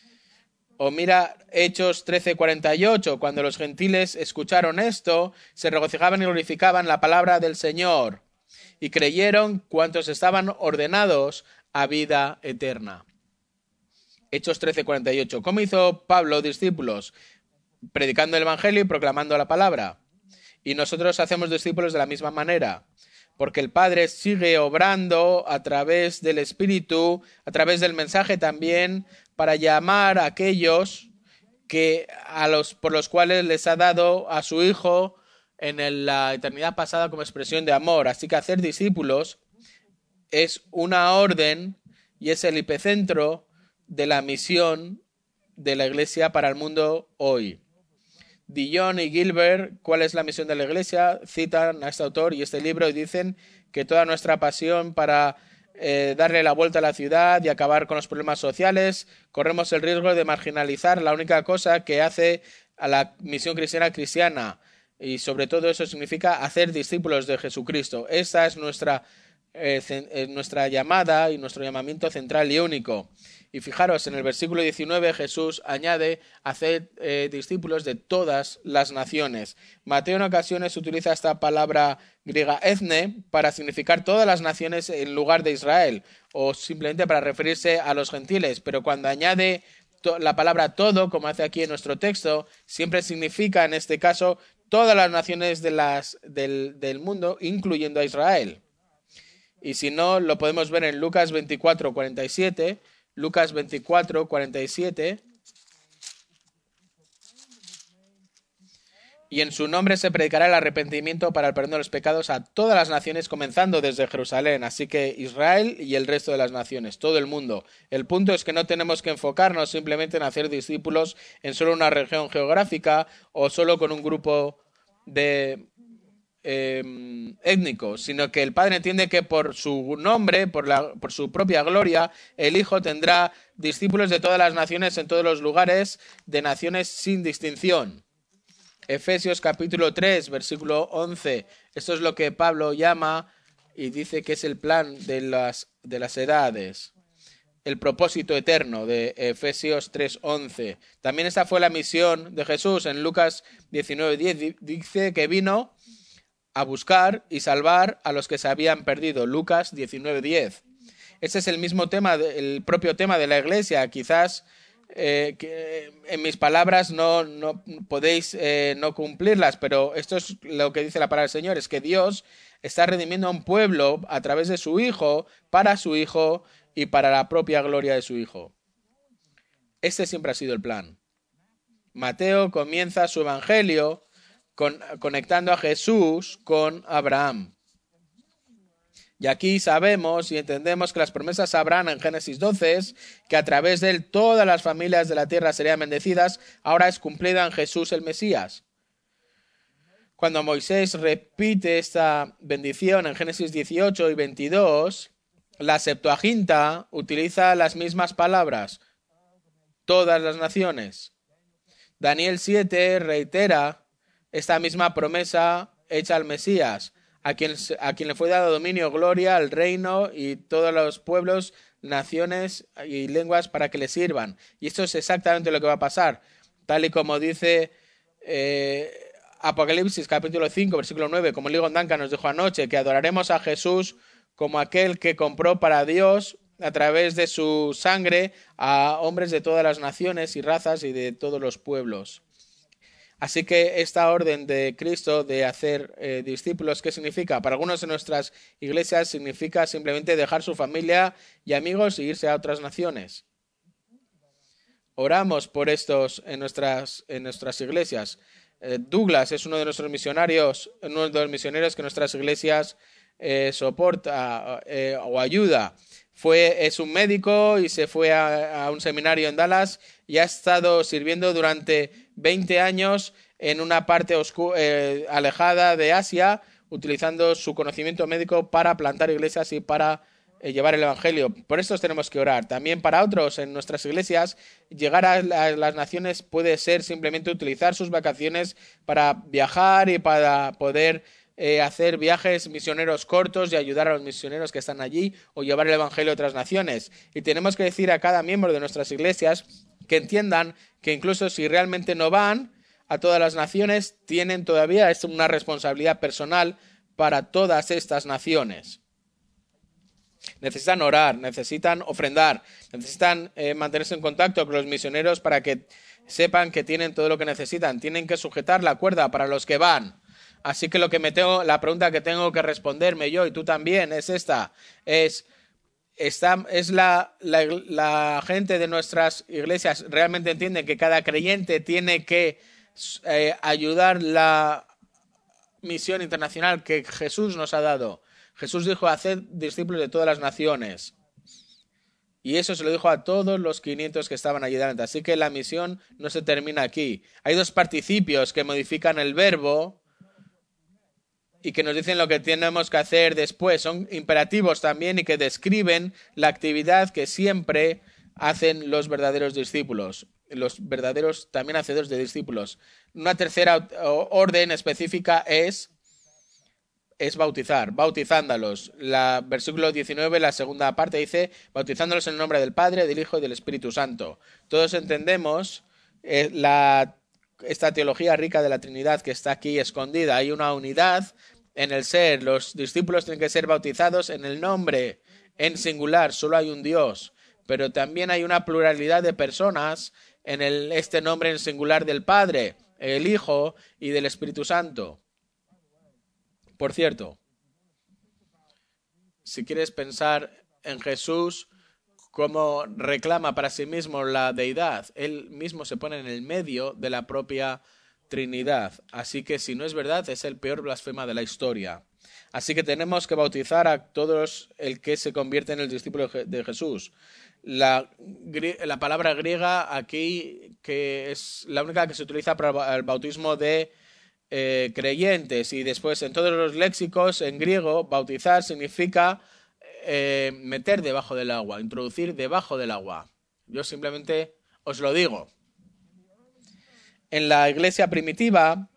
O mira Hechos 13:48, cuando los gentiles escucharon esto, se regocijaban y glorificaban la palabra del Señor y creyeron cuantos estaban ordenados a vida eterna. Hechos 13:48. ¿Cómo hizo Pablo discípulos? Predicando el Evangelio y proclamando la palabra. Y nosotros hacemos discípulos de la misma manera, porque el Padre sigue obrando a través del Espíritu, a través del mensaje también, para llamar a aquellos por los cuales les ha dado a su Hijo en la eternidad pasada como expresión de amor. Así que hacer discípulos es una orden y es el epicentro de la misión de la Iglesia para el mundo hoy. Dillon y Gilbert, ¿cuál es la misión de la Iglesia? Citan a este autor y este libro y dicen que toda nuestra pasión para darle la vuelta a la ciudad y acabar con los problemas sociales, corremos el riesgo de marginalizar la única cosa que hace a la misión cristiana y sobre todo eso significa hacer discípulos de Jesucristo. Esa es nuestra llamada y nuestro llamamiento central y único. Y fijaros, en el versículo 19 Jesús añade hacer discípulos de todas las naciones. Mateo en ocasiones utiliza esta palabra griega ethne para significar todas las naciones en lugar de Israel o simplemente para referirse a los gentiles, pero cuando añade la palabra todo, como hace aquí en nuestro texto, siempre significa en este caso todas las naciones del mundo, incluyendo a Israel. Y si no, lo podemos ver en Lucas 24:47. Lucas 24:47. Y en su nombre se predicará el arrepentimiento para el perdón de los pecados a todas las naciones, comenzando desde Jerusalén. Así que Israel y el resto de las naciones, todo el mundo. El punto es que no tenemos que enfocarnos simplemente en hacer discípulos en solo una región geográfica o solo con un grupo étnico, sino que el Padre entiende que por su nombre, por su propia gloria, el Hijo tendrá discípulos de todas las naciones en todos los lugares, de naciones sin distinción. Efesios capítulo 3, versículo 11. Esto es lo que Pablo llama y dice que es el plan de las edades. el propósito eterno de Efesios 3:11. También esta fue la misión de Jesús. En Lucas 19:10 dice que vino a buscar y salvar a los que se habían perdido. Lucas 19:10. Ese es el mismo tema, el propio tema de la Iglesia. Quizás que en mis palabras no podéis no cumplirlas, pero esto es lo que dice la palabra del Señor, es que Dios está redimiendo a un pueblo a través de su Hijo, para su Hijo y para la propia gloria de su Hijo. Este siempre ha sido el plan. Mateo comienza su evangelio conectando a Jesús con Abraham. Y aquí sabemos y entendemos que las promesas a Abraham en Génesis 12 es que a través de él todas las familias de la tierra serían bendecidas, ahora es cumplida en Jesús el Mesías. Cuando Moisés repite esta bendición en Génesis 18 y 22, la Septuaginta utiliza las mismas palabras, todas las naciones. Daniel 7 reitera esta misma promesa hecha al Mesías, a quien le fue dado dominio, gloria, al reino y todos los pueblos, naciones y lenguas para que le sirvan. Y esto es exactamente lo que va a pasar, tal y como dice Apocalipsis capítulo 5, versículo 9, como Ligon Duncan nos dijo anoche, que adoraremos a Jesús como aquel que compró para Dios a través de su sangre a hombres de todas las naciones y razas y de todos los pueblos. Así que esta orden de Cristo de hacer discípulos, ¿qué significa? Para algunos de nuestras iglesias significa simplemente dejar su familia y amigos e irse a otras naciones. Oramos por estos en nuestras iglesias. Douglas es uno de nuestros misionarios, uno de los misioneros que nuestras iglesias soporta o ayuda. Es un médico y se fue a un seminario en Dallas y ha estado sirviendo durante 20 años en una parte alejada de Asia, utilizando su conocimiento médico para plantar iglesias y para llevar el evangelio. Por estos tenemos que orar. También para otros en nuestras iglesias, llegar a las naciones puede ser simplemente utilizar sus vacaciones para viajar y para poder hacer viajes misioneros cortos y ayudar a los misioneros que están allí o llevar el evangelio a otras naciones. Y tenemos que decir a cada miembro de nuestras iglesias que entiendan que incluso si realmente no van a todas las naciones, tienen todavía una responsabilidad personal para todas estas naciones. Necesitan orar, necesitan ofrendar, necesitan mantenerse en contacto con los misioneros para que sepan que tienen todo lo que necesitan. Tienen que sujetar la cuerda para los que van. Así que la pregunta que tengo que responderme yo y tú también es esta. La gente de nuestras iglesias realmente entiende que cada creyente tiene que ayudar la misión internacional que Jesús nos ha dado. Jesús dijo, haced discípulos de todas las naciones. Y eso se lo dijo a todos los 500 que estaban allí delante. Así que la misión no se termina aquí. Hay dos participios que modifican el verbo y que nos dicen lo que tenemos que hacer después. Son imperativos también y que describen la actividad que siempre hacen los verdaderos discípulos. Los verdaderos también hacedores de discípulos. Una tercera orden específica es bautizar, bautizándolos. Versículo 19, la segunda parte dice, bautizándolos en el nombre del Padre, del Hijo y del Espíritu Santo. Todos entendemos esta teología rica de la Trinidad que está aquí escondida. Hay una unidad en el ser. Los discípulos tienen que ser bautizados en el nombre, en singular. Solo hay un Dios. Pero también hay una pluralidad de personas en este nombre en singular del Padre, el Hijo y del Espíritu Santo. Por cierto, si quieres pensar en Jesús como reclama para sí mismo la deidad, él mismo se pone en el medio de la propia Trinidad. Así que si no es verdad, es el peor blasfema de la historia. Así que tenemos que bautizar a todos el que se convierte en el discípulo de Jesús. La palabra griega aquí, que es la única que se utiliza para el bautismo de creyentes, y después en todos los léxicos en griego bautizar significa meter debajo del agua, introducir debajo del agua. Yo simplemente os lo digo. En la iglesia primitiva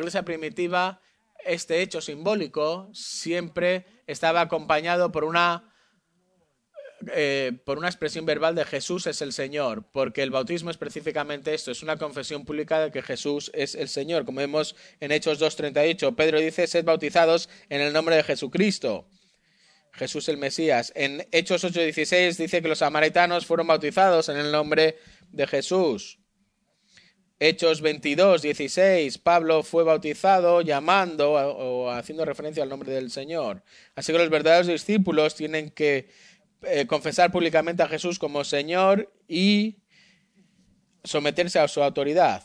este hecho simbólico siempre estaba acompañado por una por una expresión verbal de Jesús es el Señor, porque el bautismo es específicamente esto, es una confesión pública de que Jesús es el Señor. Como vemos en Hechos 2:38, Pedro dice, sed bautizados en el nombre de Jesucristo, Jesús el Mesías. En Hechos 8:16 dice que los samaritanos fueron bautizados en el nombre de Jesús. Hechos 22:16, Pablo fue bautizado llamando o haciendo referencia al nombre del Señor. Así que los verdaderos discípulos tienen que confesar públicamente a Jesús como Señor y someterse a su autoridad.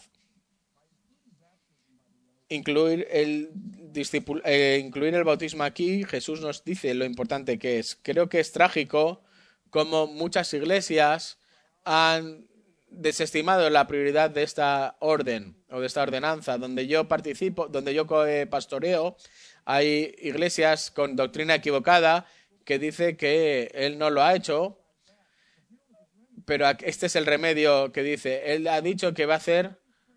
Incluir el bautismo aquí, Jesús nos dice lo importante que es. Creo que es trágico como muchas iglesias han desestimado la prioridad de esta orden o de esta ordenanza. Donde yo participo, donde yo pastoreo, hay iglesias con doctrina equivocada que dice que él no lo ha hecho, pero este es el remedio que dice. Él ha dicho que va a hacer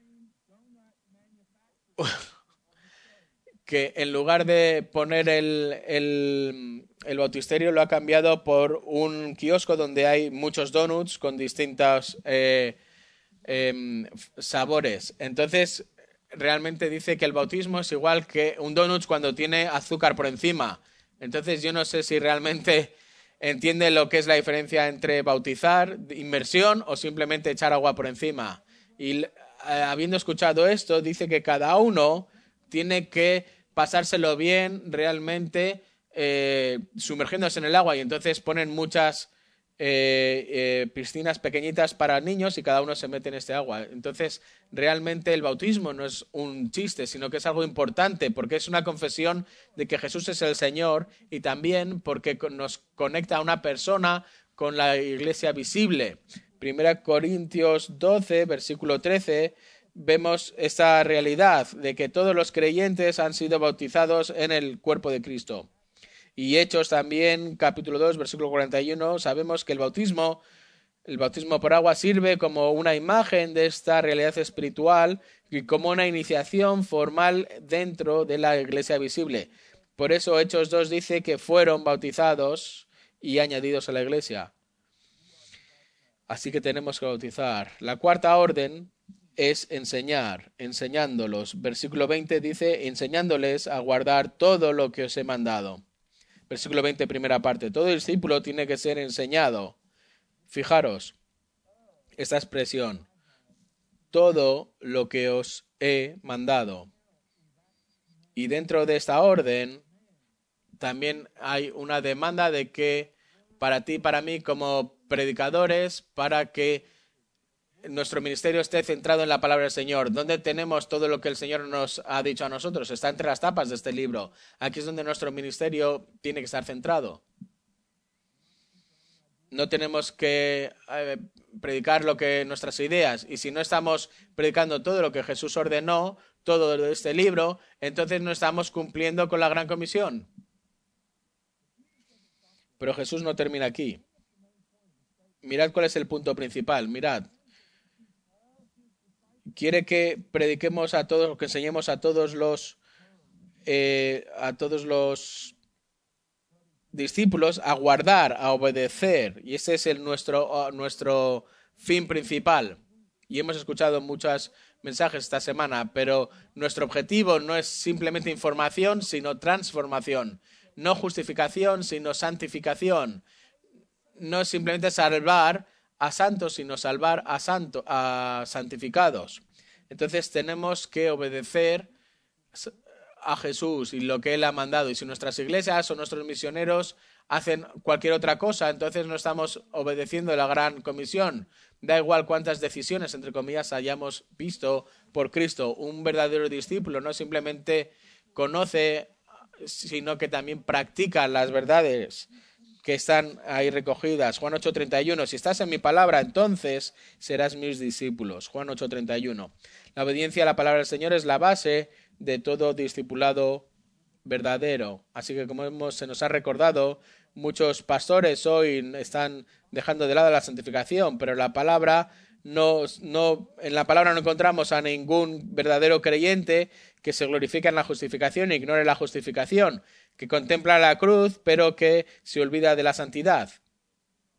que en lugar de poner el bautisterio lo ha cambiado por un kiosco donde hay muchos donuts con distintos sabores. Entonces, realmente dice que el bautismo es igual que un donut cuando tiene azúcar por encima. Entonces, yo no sé si realmente entiende lo que es la diferencia entre bautizar, inmersión o simplemente echar agua por encima. Y habiendo escuchado esto, dice que cada uno tiene que pasárselo bien realmente sumergiéndose en el agua, y entonces ponen muchas piscinas pequeñitas para niños y cada uno se mete en este agua. Entonces realmente el bautismo no es un chiste, sino que es algo importante porque es una confesión de que Jesús es el Señor, y también porque nos conecta a una persona con la iglesia visible. 1 Corintios 12, versículo 13, vemos esta realidad de que todos los creyentes han sido bautizados en el cuerpo de Cristo. Y Hechos también, capítulo 2, versículo 41, sabemos que el bautismo por agua sirve como una imagen de esta realidad espiritual y como una iniciación formal dentro de la iglesia visible. Por eso Hechos 2 dice que fueron bautizados y añadidos a la iglesia. Así que tenemos que bautizar. La cuarta orden es enseñar, enseñándolos. Versículo 20 dice, enseñándoles a guardar todo lo que os he mandado. Versículo 20, primera parte. Todo discípulo tiene que ser enseñado. Fijaros, esta expresión, todo lo que os he mandado. Y dentro de esta orden, también hay una demanda de que para ti, para mí, como predicadores, para que nuestro ministerio esté centrado en la palabra del Señor. ¿Dónde tenemos todo lo que el Señor nos ha dicho a nosotros? Está entre las tapas de este libro. Aquí es donde nuestro ministerio tiene que estar centrado. No tenemos que predicar lo que nuestras ideas. Y si no estamos predicando todo lo que Jesús ordenó, todo de este libro, entonces no estamos cumpliendo con la gran comisión. Pero Jesús no termina aquí. Mirad cuál es el punto principal. Mirad. Quiere que prediquemos a todos, que enseñemos a todos los discípulos a guardar, a obedecer, y ese es nuestro fin principal. Y hemos escuchado muchos mensajes esta semana, pero nuestro objetivo no es simplemente información, sino transformación. No justificación, sino santificación. No es simplemente salvar a santos, sino salvar a santificados. Entonces tenemos que obedecer a Jesús y lo que Él ha mandado. Y si nuestras iglesias o nuestros misioneros hacen cualquier otra cosa, entonces no estamos obedeciendo la gran comisión. Da igual cuántas decisiones, entre comillas, hayamos visto por Cristo. Un verdadero discípulo no simplemente conoce, sino que también practica las verdades que están ahí recogidas. Juan 8:31, si estás en mi palabra, entonces serás mis discípulos. Juan 8:31. La obediencia a la palabra del Señor es la base de todo discipulado verdadero. Así que como se nos ha recordado, muchos pastores hoy están dejando de lado la santificación, pero la palabra en la palabra no encontramos a ningún verdadero creyente que se glorifique en la justificación e ignore la justificación, que contempla la cruz, pero que se olvida de la santidad.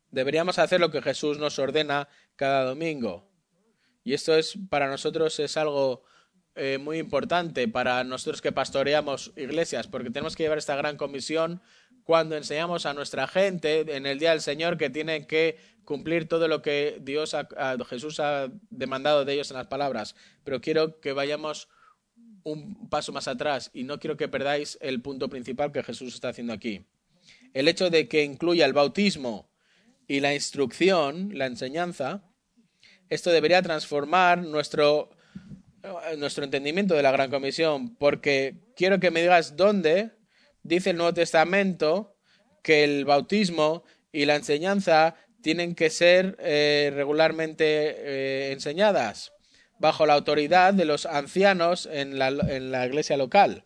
Deberíamos hacer lo que Jesús nos ordena cada domingo. Y esto es para nosotros es algo muy importante para nosotros que pastoreamos iglesias, porque tenemos que llevar esta gran comisión cuando enseñamos a nuestra gente en el día del Señor que tienen que cumplir todo lo que Jesús ha demandado de ellos en las palabras. Pero quiero que vayamos un paso más atrás y no quiero que perdáis el punto principal que Jesús está haciendo aquí. El hecho de que incluya el bautismo y la instrucción, la enseñanza, esto debería transformar nuestro entendimiento de la Gran Comisión, porque quiero que me digas dónde dice el Nuevo Testamento que el bautismo y la enseñanza tienen que ser regularmente enseñadas bajo la autoridad de los ancianos en la iglesia local.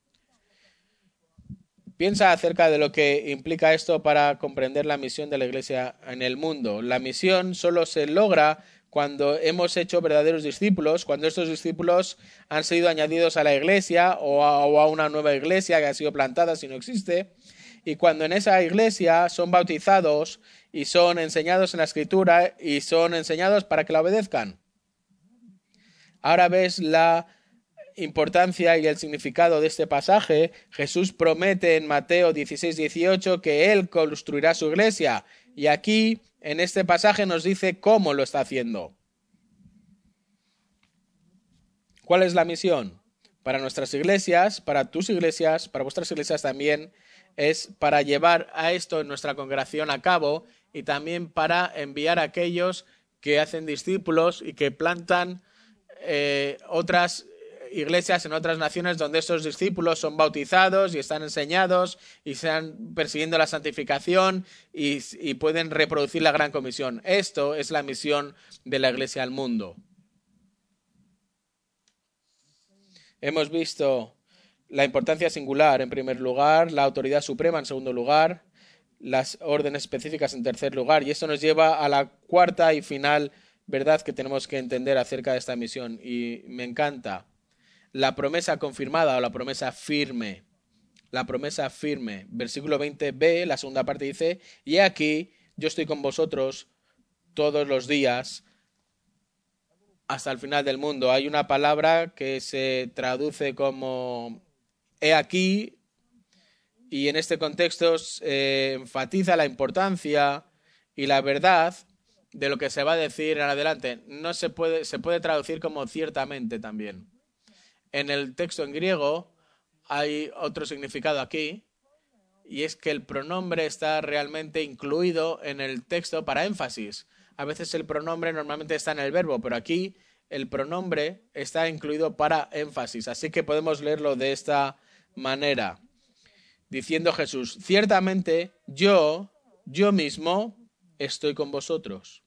Piensa acerca de lo que implica esto para comprender la misión de la iglesia en el mundo. La misión solo se logra cuando hemos hecho verdaderos discípulos, cuando estos discípulos han sido añadidos a la iglesia o a una nueva iglesia que ha sido plantada si no existe, y cuando en esa iglesia son bautizados y son enseñados en la Escritura y son enseñados para que la obedezcan. Ahora ves la importancia y el significado de este pasaje. Jesús promete en Mateo 16-18 que Él construirá su iglesia, y aquí en este pasaje nos dice cómo lo está haciendo. ¿Cuál es la misión? Para nuestras iglesias, para tus iglesias, para vuestras iglesias también, es para llevar a esto en nuestra congregación a cabo y también para enviar a aquellos que hacen discípulos y que plantan otras iglesias en otras naciones donde esos discípulos son bautizados y están enseñados y están persiguiendo la santificación y pueden reproducir la gran comisión. Esto es la misión de la iglesia al mundo. Hemos visto la importancia singular en primer lugar, la autoridad suprema en segundo lugar, las órdenes específicas en tercer lugar, y esto nos lleva a la cuarta y final verdad que tenemos que entender acerca de esta misión, y me encanta. La promesa confirmada o la promesa firme. La promesa firme. Versículo 20b, la segunda parte dice, y he aquí, yo estoy con vosotros todos los días hasta el final del mundo. Hay una palabra que se traduce como he aquí, y en este contexto enfatiza la importancia y la verdad de lo que se va a decir en adelante. No se puede traducir como ciertamente también. En el texto en griego hay otro significado aquí, y es que el pronombre está realmente incluido en el texto para énfasis. A veces el pronombre normalmente está en el verbo, pero aquí el pronombre está incluido para énfasis. Así que podemos leerlo de esta manera, diciendo Jesús, ciertamente yo mismo estoy con vosotros.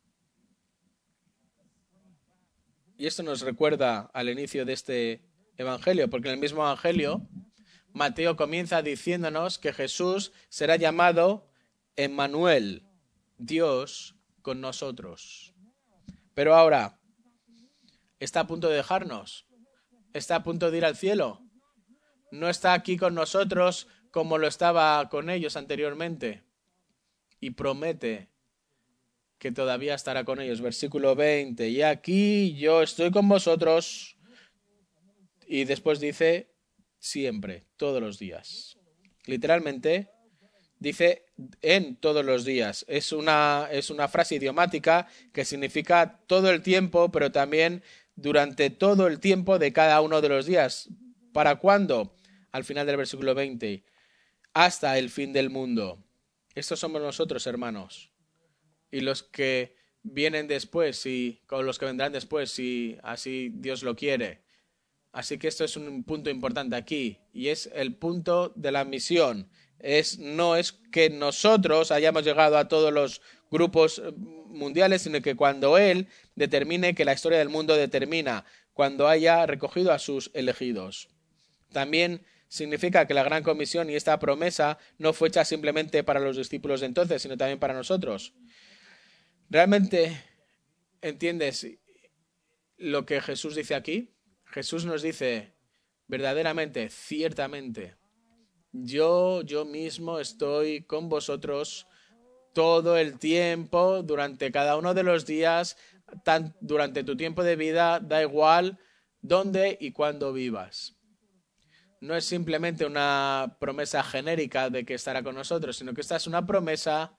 Y esto nos recuerda al inicio de este evangelio, porque en el mismo evangelio Mateo comienza diciéndonos que Jesús será llamado Emmanuel, Dios con nosotros. Pero ahora, está a punto de dejarnos, está a punto de ir al cielo, no está aquí con nosotros como lo estaba con ellos anteriormente, y promete que todavía estará con ellos. Versículo 20, y aquí yo estoy con vosotros, y después dice siempre, todos los días. Literalmente dice en todos los días. Es una frase idiomática que significa todo el tiempo, pero también durante todo el tiempo de cada uno de los días. ¿Para cuándo? Al final del versículo 20. Hasta el fin del mundo. Estos somos nosotros, hermanos. Y los que vienen después y con los que vendrán después, si así Dios lo quiere. Así que esto es un punto importante aquí, y es el punto de la misión. No es que nosotros hayamos llegado a todos los grupos mundiales, sino que cuando Él determine que la historia del mundo determina, cuando haya recogido a sus elegidos. También significa que la gran comisión y esta promesa no fue hecha simplemente para los discípulos de entonces, sino también para nosotros. ¿Realmente entiendes lo que Jesús dice aquí? Jesús nos dice verdaderamente, ciertamente, yo mismo estoy con vosotros todo el tiempo, durante cada uno de los días, durante tu tiempo de vida, da igual dónde y cuándo vivas. No es simplemente una promesa genérica de que estará con nosotros, sino que esta es una promesa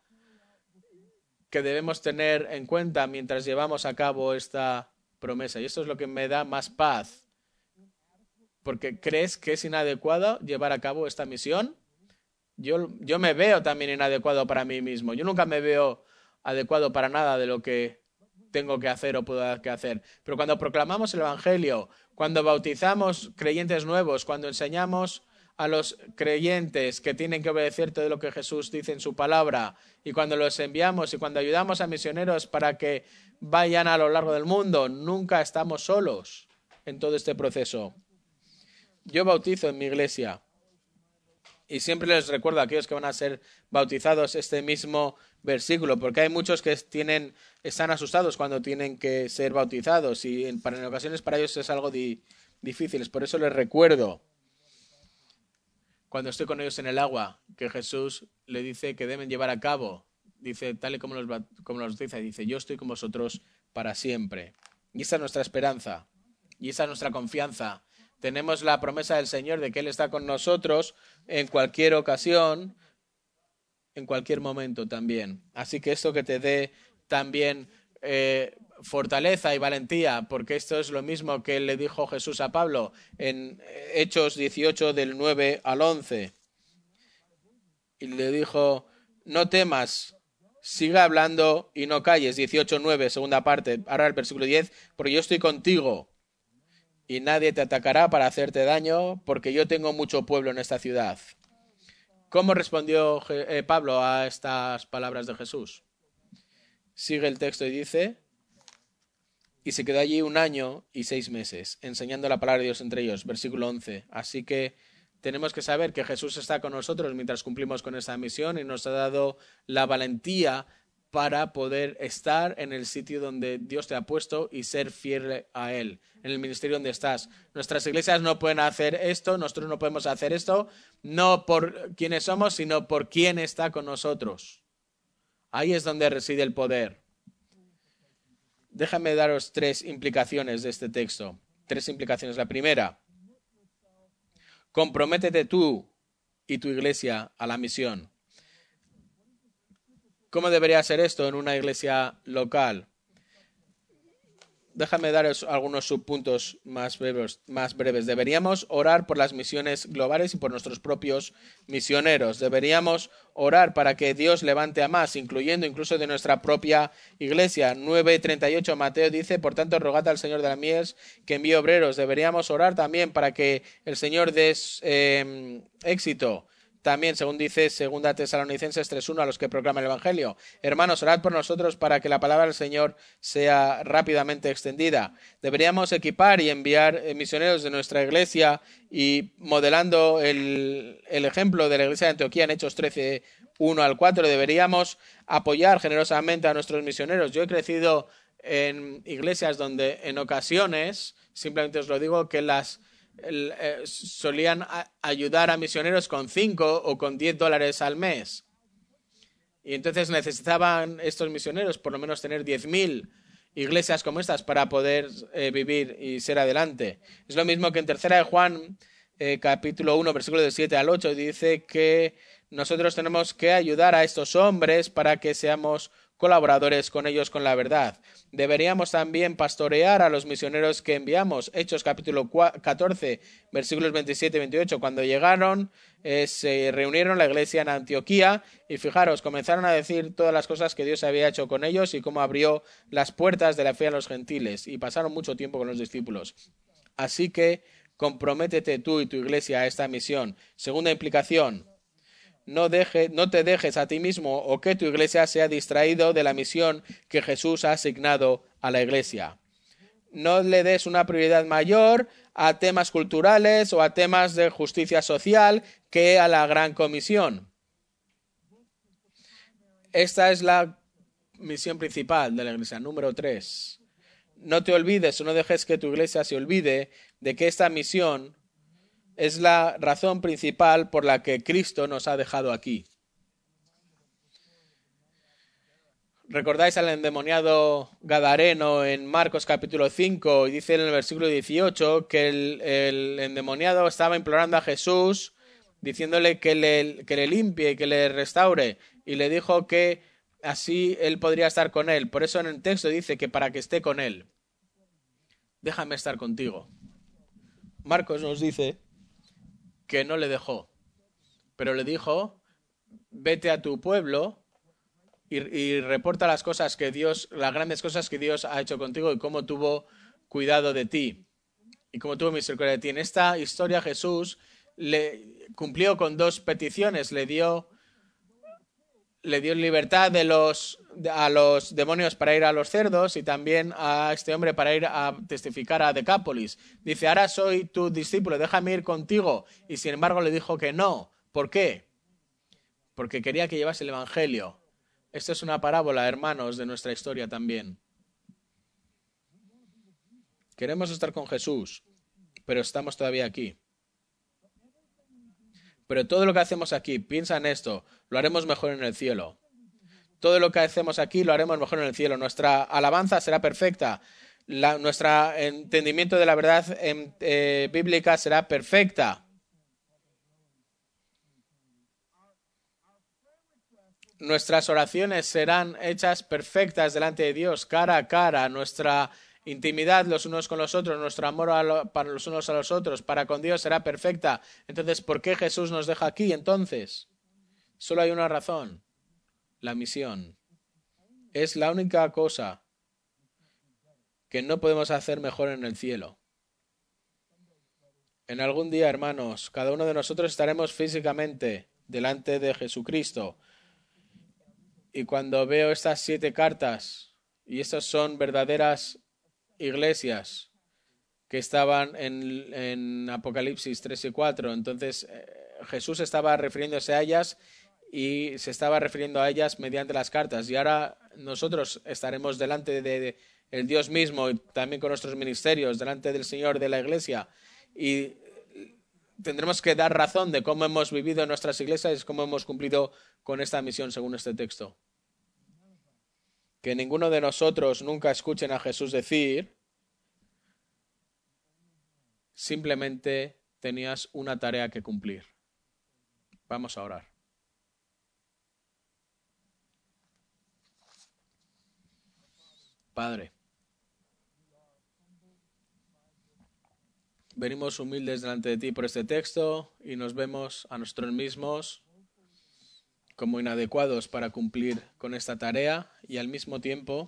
que debemos tener en cuenta mientras llevamos a cabo esta promesa. Y esto es lo que me da más paz. Porque ¿crees que es inadecuado llevar a cabo esta misión? Yo me veo también inadecuado para mí mismo. Yo nunca me veo adecuado para nada de lo que tengo que hacer o puedo hacer. Pero cuando proclamamos el Evangelio, cuando bautizamos creyentes nuevos, cuando enseñamos a los creyentes que tienen que obedecer todo lo que Jesús dice en su palabra, y cuando los enviamos y cuando ayudamos a misioneros para que vayan a lo largo del mundo, nunca estamos solos en todo este proceso. Yo bautizo en mi iglesia y siempre les recuerdo a aquellos que van a ser bautizados este mismo versículo, porque hay muchos que están asustados cuando tienen que ser bautizados y en ocasiones para ellos es algo difícil. Por eso les recuerdo cuando estoy con ellos en el agua que Jesús le dice que deben llevar a cabo, dice tal y como los dice, yo estoy con vosotros para siempre. Y esa es nuestra esperanza y esa es nuestra confianza. Tenemos la promesa del Señor de que Él está con nosotros en cualquier ocasión, en cualquier momento también. Así que esto que te dé también fortaleza y valentía, porque esto es lo mismo que le dijo Jesús a Pablo en Hechos 18 del 9 al 11. Y le dijo, no temas, siga hablando y no calles. 18:9, segunda parte. Ahora el versículo 10, porque yo estoy contigo y nadie te atacará para hacerte daño, porque yo tengo mucho pueblo en esta ciudad. ¿Cómo respondió Pablo a estas palabras de Jesús? Sigue el texto y dice, y se quedó allí 1 año y 6 meses, enseñando la palabra de Dios entre ellos. Versículo 11. Así que tenemos que saber que Jesús está con nosotros mientras cumplimos con esta misión y nos ha dado la valentía para poder estar en el sitio donde Dios te ha puesto y ser fiel a Él, en el ministerio donde estás. Nuestras iglesias no pueden hacer esto, nosotros no podemos hacer esto, no por quienes somos, sino por quién está con nosotros. Ahí es donde reside el poder. Déjame daros 3 implicaciones de este texto. 3 implicaciones. La primera, comprométete tú y tu iglesia a la misión. ¿Cómo debería ser esto en una iglesia local? Déjame daros algunos subpuntos más breves. Deberíamos orar por las misiones globales y por nuestros propios misioneros. Deberíamos orar para que Dios levante a más, incluyendo incluso de nuestra propia iglesia. 9:38 Mateo dice, por tanto, rogad al Señor de la mies que envíe obreros. Deberíamos orar también para que el Señor dé éxito. También, según dice 2 Tesalonicenses 3:1, a los que proclaman el Evangelio. Hermanos, orad por nosotros para que la palabra del Señor sea rápidamente extendida. Deberíamos equipar y enviar misioneros de nuestra iglesia y modelando el ejemplo de la iglesia de Antioquía en Hechos 13:1 al 4, deberíamos apoyar generosamente a nuestros misioneros. Yo he crecido en iglesias donde en ocasiones, simplemente os lo digo, que solían ayudar a misioneros con 5 o con $10 al mes. Y entonces necesitaban estos misioneros por lo menos tener 10.000 iglesias como estas para poder vivir y ser adelante. Es lo mismo que en 3 de Juan, capítulo 1, versículo del 7 al 8, dice que nosotros tenemos que ayudar a estos hombres para que seamos colaboradores con ellos con la verdad. Deberíamos también pastorear a los misioneros que enviamos. Hechos capítulo 14, versículos 27 y 28. Cuando llegaron, se reunieron la iglesia en Antioquía y fijaros, comenzaron a decir todas las cosas que Dios había hecho con ellos y cómo abrió las puertas de la fe a los gentiles. Y pasaron mucho tiempo con los discípulos. Así que comprométete tú y tu iglesia a esta misión. Segunda implicación. No te dejes a ti mismo o que tu iglesia sea distraído de la misión que Jesús ha asignado a la iglesia. No le des una prioridad mayor a temas culturales o a temas de justicia social que a la gran comisión. Esta es la misión principal de la iglesia. Número 3. No te olvides o no dejes que tu iglesia se olvide de que esta misión es la razón principal por la que Cristo nos ha dejado aquí. ¿Recordáis al endemoniado gadareno en Marcos capítulo 5? Y dice en el versículo 18 que el endemoniado estaba implorando a Jesús, diciéndole que le limpie y que le restaure. Y le dijo que así él podría estar con él. Por eso en el texto dice que para que esté con él. Déjame estar contigo. Marcos nos dice que no le dejó, pero le dijo, vete a tu pueblo y reporta las cosas que Dios, las grandes cosas que Dios ha hecho contigo y cómo tuvo cuidado de ti y cómo tuvo misericordia de ti. En esta historia Jesús le cumplió con dos peticiones, le dio libertad a los demonios para ir a los cerdos y también a este hombre para ir a testificar a Decápolis. Dice, ahora soy tu discípulo, déjame ir contigo. Y sin embargo le dijo que no. ¿Por qué? Porque quería que llevase el evangelio. Esta es una parábola, hermanos, de nuestra historia también. Queremos estar con Jesús, pero estamos todavía aquí. Pero todo lo que hacemos aquí, piensa en esto, lo haremos mejor en el cielo. Todo lo que hacemos aquí lo haremos mejor en el cielo. Nuestra alabanza será perfecta. Nuestro entendimiento de la verdad bíblica será perfecta. Nuestras oraciones serán hechas perfectas delante de Dios, cara a cara. Nuestra intimidad los unos con los otros, nuestro amor para los unos a los otros, para con Dios será perfecta. Entonces, ¿por qué Jesús nos deja aquí entonces? Solo hay una razón. La misión. Es la única cosa que no podemos hacer mejor en el cielo. En algún día, hermanos, cada uno de nosotros estaremos físicamente delante de Jesucristo. Y cuando veo estas 7 cartas, y estas son verdaderas iglesias que estaban en Apocalipsis 3 y 4, entonces Jesús estaba refiriéndose a ellas y se estaba refiriendo a ellas mediante las cartas. Y ahora nosotros estaremos delante de el Dios mismo y también con nuestros ministerios, delante del Señor de la iglesia. Y tendremos que dar razón de cómo hemos vivido en nuestras iglesias y cómo hemos cumplido con esta misión según este texto. Que ninguno de nosotros nunca escuchen a Jesús decir, simplemente tenías una tarea que cumplir. Vamos a orar. Padre, venimos humildes delante de ti por este texto y nos vemos a nosotros mismos como inadecuados para cumplir con esta tarea y al mismo tiempo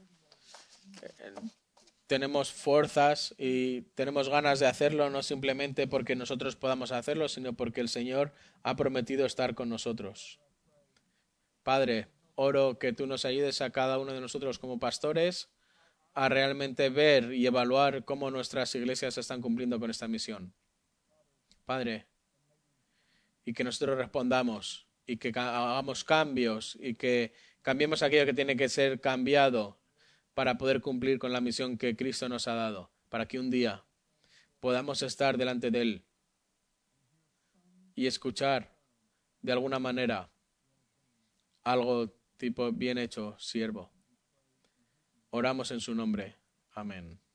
tenemos fuerzas y tenemos ganas de hacerlo no simplemente porque nosotros podamos hacerlo, sino porque el Señor ha prometido estar con nosotros. Padre, oro que tú nos ayudes a cada uno de nosotros como pastores a realmente ver y evaluar cómo nuestras iglesias están cumpliendo con esta misión. Padre, y que nosotros respondamos y que hagamos cambios y que cambiemos aquello que tiene que ser cambiado para poder cumplir con la misión que Cristo nos ha dado, para que un día podamos estar delante de Él y escuchar de alguna manera algo tipo bien hecho, siervo. Oramos en su nombre. Amén.